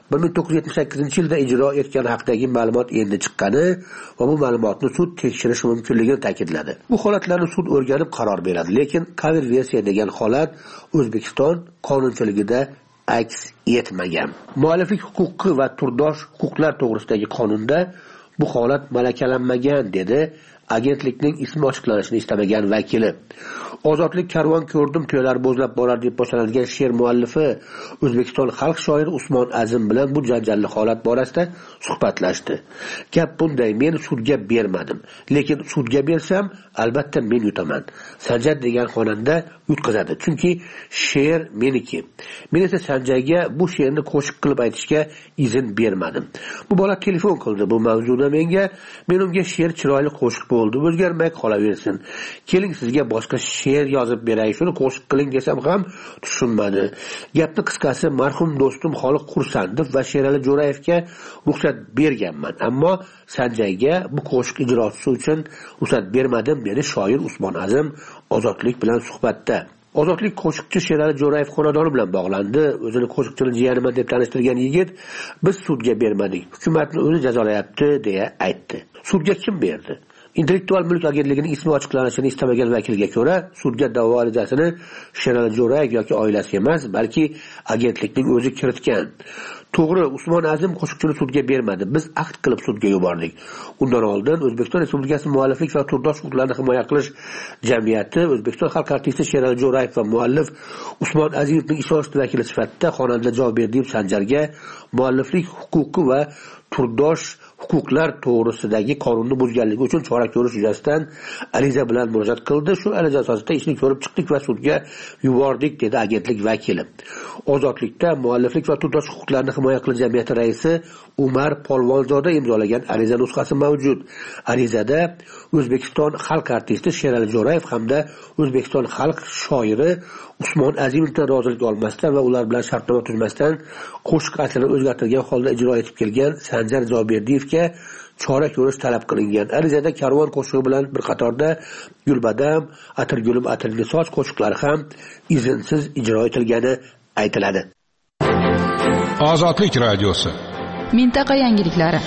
1978-yilda ijro etgani haqidagi ma'lumot endi chiqqani va bu ma'lumotni sud tekshirishi mumkinligini ta'kidladi. Bu holatlarni sud o'rganib qaror beradi, lekin cover versiya degan holat O'zbekiston qonunchiligida aks etmagan. Mualliflik huquqi va turdosh huquqlar to'g'risidagi qonunda bu holat malakalanmagan, dedi agentlikning ismi ochiqlanishini istamagan vakili. Ozodlik karvon ko'rdim, to'ylar bo'zlab borar deb boshlanadigan she'r muallifi O'zbekiston xalq shoiri Usmon Azim bilan bu janjalli holat borasida suhbatlashdi. Gap bunday: men sudga bermadim, lekin sudga bersam albatta men yutaman. Sanjar degan xonanda yutqazadi, chunki she'r meniki. Men esa Sanjarga bu she'rni qo'shiq qilib aytishga izn bermadim. Bu bola telefon qildi bu mavzuda menga. Men unga she'r chiroyli qo'shiq bo'ldi, o'zgarmay qolaversin. Keling sizga boshqa she'r yozib beray, shuni qo'shiq qiling desam ham tushunmadi. Gapni qisqasi, marhum do'stim Xoliq Qursandov va Sherali Jo'rayevga ruxsat berganman, ammo Sanjayga bu qo'shiq ijrosi uchun ruxsat bermadim, dedi shoir Usmon Azim Ozodlik bilan suhbatda. Ozodlik qo'shiqchi Sherali Jo'rayev xonadoni bilan bog'landi. O'zini qo'shiqchini jiyaniman deb tanishtirgan yigit biz sudga bermadik, hukumatni o'zi jazolayapti deya aytdi. Sudga kim berdi? Intellektual mulk agentligining ismi ochiqlanishini istamagan vakilga ko'ra, sudga da'vo arizasini Sherali Jo'rayev yoki oilasi emas, balki agentlikning o'zi kiritgan. To'g'ri, Usmon Azim qo'shiqchini sudga bermadi. Biz akt qilib sudga yubordik. Undan oldin O'zbekiston Respublikasi mualliflik va turdosh huquqlarini himoya qilish jamiyati O'zbekiston xalq artisti Sherali Jo'rayev va muallif Usmon Azimning ishonchli vakili sifatida xonanda Joberdiyev Sanjarga mualliflik huquqi va turdosh huquqlar to'g'risidagi qonunni buzganligi uchun chora ko'rish yuzasidan ariza bilan murojaat qildi. Shu ariza asosida ishni ko'rib chiqdik va sudga yubordik, dedi agentlik vakili. Ozodlikda mualliflik va turdosh huquqlarini himoya qilish jamiyati raisi Umar Polvonzoda imzolagan ariza nusxasi mavjud. Arizada O'zbekiston xalq artisti Sherali Jo'rayev hamda O'zbekiston xalq shoiri Usmon Azimovdan rozilik olmasdan va ular bilan shartnoma tuzmasdan qo'shiq asrini o'zgartirgan holda ijro etib kelgan Sanjar Joberdiyevga chora ko'rish talab qilingan. Arizada Karvon qo'shig'i bilan bir qatorda Gulbadam, Atirgulim Atirli soch qo'shiqlari ham izinsiz ijro etilgani aytiladi. Ozodlik radiosi. Mintaqa yangiliklari.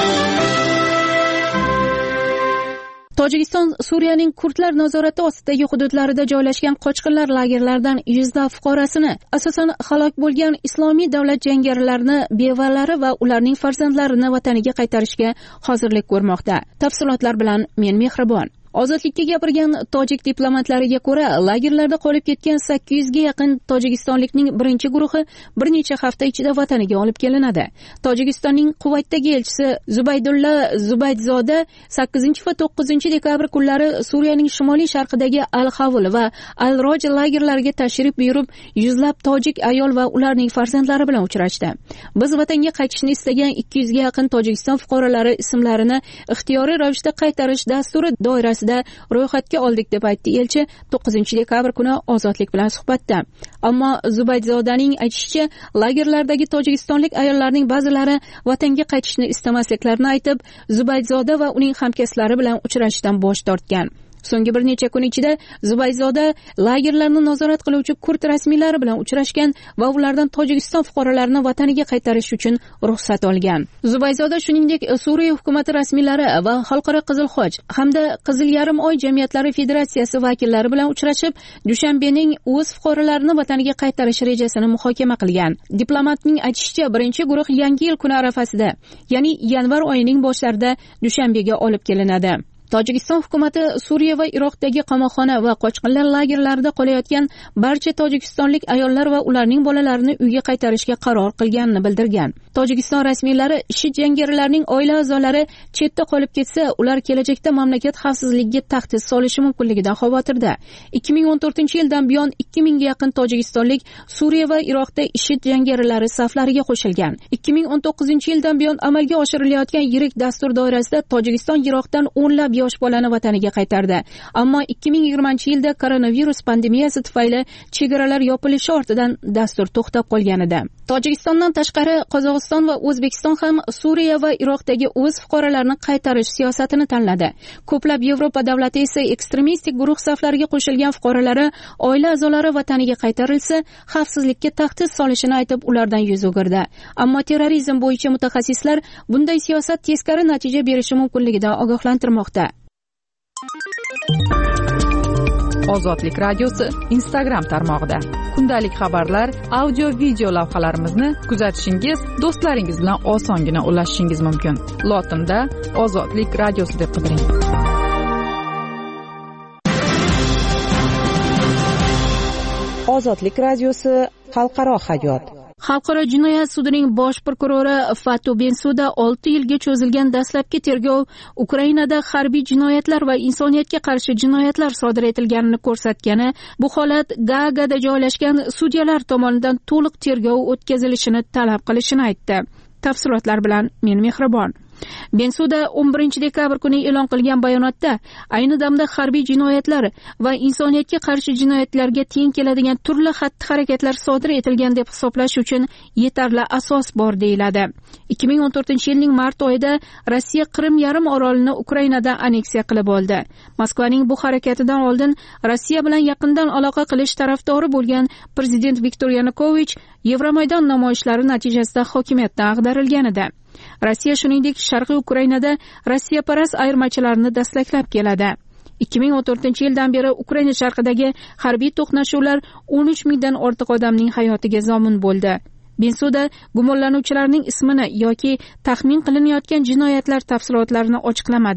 Tojikiston Suriyaning kurdlar nazorati ostidagi hududlarida joylashgan qochqinlar lagerlaridan yuzlab fuqarosini, asosan halok bo'lgan islomiy davlat jangarilarini, bevalari va ularning farzandlarini vataniga qaytarishga hozirlik ko'rmoqda. Tafsilotlar bilan men Mehribon. Ozodlikka gapirgan tojik diplomatlariga ko'ra, lagerlarda qolib ketgan 800 ga yaqin tojikistonlikning birinchi guruhi bir necha hafta ichida vataniga olib kelinadi. Tojikistonning Quvaytdagi elchisi Zubaydulla Zubaydzoda 8 va 9 dekabr kunlari Suriyaning shimoliy sharqidagi Al-Havl va Al-Roj lagerlariga tashrif buyurib, yuzlab tojik ayol va ularning farzandlari bilan uchrashdi. Biz vatanga qaytishni istagan 200 ga yaqin Tojikiston fuqarolari ismlarini ixtiyoriy ravishda qaytarish dasturi doirasida ro'yxatga oldik, deb aytdi elchi 9 dekabr kuni Ozodlik bilan suhbatda. Ammo Zubaydzodaning aytishicha, lagerlardagi tojikistonlik ayollarning ba'zilari vatanga qaytishni istamasliklarini aytib, Zubaydzoda va uning hamkasblari bilan uchrashishdan bosh tortgan. So'nggi bir necha kun ichida Zubayzoda lagerlarni nazorat qiluvchi kurd rasmiylari bilan uchrashgan va ulardan Tojikiston fuqarolarini vataniga qaytarish uchun ruxsat olgan. Zubayzoda shuningdek Suriya hukuomati rasmiylari va Xalqaro Qizil Xoch hamda Qizil yarim oy jamiyatlari federatsiyasi vakillari bilan uchrashib, Dushanbening o'z fuqarolarini vataniga qaytarish rejasini muhokama qilgan. Diplomatning aytishicha, birinchi guruh Yangi yil kuni arafasida, ya'ni yanvar oyining boshlarida Dushanbega olib kelinadi. Tojikiston hukuomati Suriya va Iroqdagi qamoqxona va qochqinlar lagerlarida qolayotgan barcha tojikistonlik ayollar va ularning bolalarini uyga qaytarishga qaror qilganini bildirgan. Tojikiston rasmiylari IShID jangarilarining oila a'zolari chetda qolib ketsa, ular kelajakda mamlakat xavfsizligiga tahdid solishi mumkinligidan xavotirda. 2014-yildan buyon 2000 ga yaqin tojikistonlik Suriya va Iroqda IShID jangarilari saflariga qo'shilgan. 2019-yildan buyon amalga oshirilayotgan yirik dastur doirasida Tojikiston Iroqdan o'nlab yosh bolani vataniga qaytardi. Ammo 2020-yilda koronavirus pandemiyasi tufayli chegaralar yopilishi ortidan dastur to'xtab qolgan edi. Tojikistondan tashqari Qozog'iston va O'zbekiston ham Suriya va Iroqdagi o'z fuqarolarini qaytarish siyosatini tanladi. Ko'plab Yevropa davlati esa ekstremistik guruh saflariga qo'shilgan fuqarolari oila a'zolari vataniga qaytarilsa, xavfsizlikka tahdid solishini aytib, ulardan yuz o'girdi. Ammo terrorizm bo'yicha mutaxassislar bunday siyosat teskari natija berishi mumkinligidan ogohlantirmoqda. Ozodlik radiosi Instagram tarmog'ida kundalik xabarlar, audio video lavhalarimizni kuzatishingiz, do'stlaringiz bilan osongina ulashishingiz mumkin. Lotinda Ozodlik radiosi deb qidiring. Ozodlik radiosi xalqaro hayot. Xalqaro jinoyat sudining bosh prokurori Fatu Bensuda 6 yilga cho'zilgan dastlabki tergov Ukrainada harbiy jinoyatlar va insoniyatga qarshi jinoyatlar sodir etilganini ko'rsatgani, bu holat Gaagada joylashgan sudyalar tomonidan to'liq tergov o'tkazilishini talab qilishini aytdi. Tafsilotlar bilan men Mehribon. Bensuda 11 dekabr kuni e'lon qilgan bayonotda ayni damda harbiy jinoyatlar va insoniyatga qarshi jinoyatlarga teng keladigan turli xatti-harakatlar sodir etilgan deb hisoblash uchun yetarli asos bor deyiladi. 2014-yilning mart oyida Rossiya Qrim yarim orolini Ukrainadan anneksiya qilib oldi. Moskvaning bu harakatidan oldin Rossiya bilan yaqindan aloqa qilish tarafdori bo'lgan prezident Viktor Yanukovich Yevromaydon namoyishlari natijasida hokimiyatdan ag'darilgan edi. Rossiya shuningdek Sharqiy Ukrainada Rossiyaparast ayirmachilarni dastaklab keladi. 2014-yildan beri Ukraina sharqidagi harbiy to'qnashuvlar 13 mingdan ortiq odamning hayotiga zomin bo'ldi. Bensuda gumonlanuvchilarning ismini yoki taxmin qilinayotgan jinoyatlar tafsilotlarini ochiqlamadi.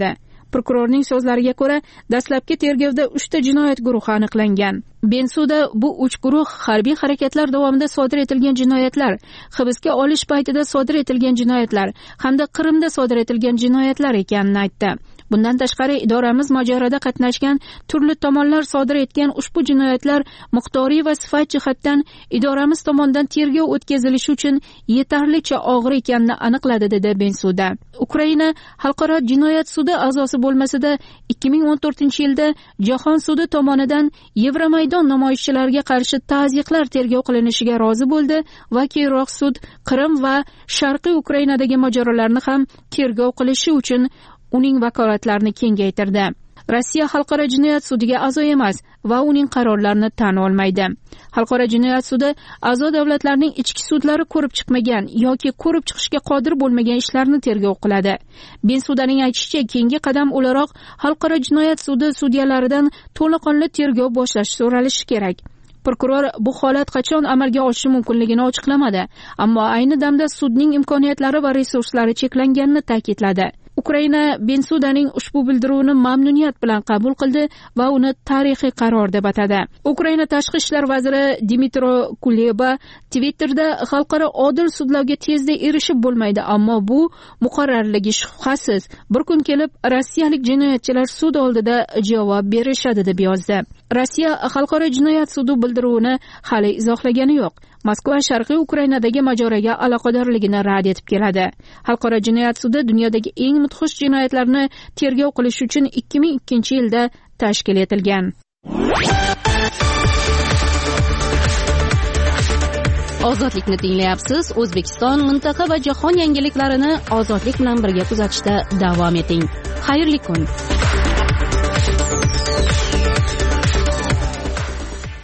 Prokurorning so'zlariga ko'ra, dastlabki tergovda 3 ta jinoyat guruhi aniqlangan. Bensuda bu 3 guruh harbiy harakatlar davomida sodir etilgan jinoyatlar, hibsga olish paytida sodir etilgan jinoyatlar hamda Qrimda sodir etilgan jinoyatlar ekanini aytdi. Bundan tashqari, idoramiz mojaroda qatnashgan turli tomonlar sodir etgan ushbu jinoyatlar miqdoriy va sifat jihatdan idoramiz tomonidan tergov o'tkazilishi uchun yetarlicha og'ir ekanini aniqladi, dedi Bensuda. Ukraina Xalqaro jinoyat sudi a'zosi bo'lmasida 2014-yilda Jahon sudi tomonidan Yevromaydon namoyishchilariga qarshi ta'ziqlar tergov qilinishiga rozi bo'ldi va keyinroq sud Qrim va Sharqiy Ukrainadagi mojarolarni ham tergov qilishi uchun uning vakolatlarini kengaytirdi. Rossiya Xalqaro jinoyat sudiga a'zo emas va uning qarorlarini tan olmaydi. Xalqaro jinoyat sudi a'zo davlatlarning ichki sudlari ko'rib chiqmagan yoki ko'rib chiqishga qodir bo'lmagan ishlarni tergov qiladi. Bensudaning aytishicha, keyingi qadam o'laroq Xalqaro jinoyat sudi sudyalaridan to'laqonli tergov boshlash so'ralishi kerak. Prokuror bu holat qachon amalga oshishi mumkinligini ochiqlamadi, ammo ayni damda sudning imkoniyatlari va resurslari cheklanganini ta'kidladi. Ukraina Bensudaning ushbu bildiruvini mamnuniyat bilan qabul qildi va uni tarixiy qaror deb atadi. Ukraina tashqi ishlar vaziri Dmitro Kuleba Twitterda xalqaro odil sudlarga tezda erishib bo'lmaydi, ammo bu muqarrarligi shubhasiz. Bir kun kelib rossiyalik jinoyatchilar sud oldida javob berishadi deb yozdi. Rossiya Xalqaro jinoyat sudi bildiruvini hali izohlagani yo'q. Moskva Sharqiy Ukrainadagi mojaroga aloqadorligini rad etib keladi. Xalqaro jinoyat sudi dunyodagi eng mudhish jinoyatlarni tergov qilish uchun 2002-yilda tashkil etilgan. Ozodlikni tinglayapsiz. O'zbekiston, mintaqa va jahon yangiliklarini ozodlik bilan birga kuzatishda davom eting. Xayrli kun.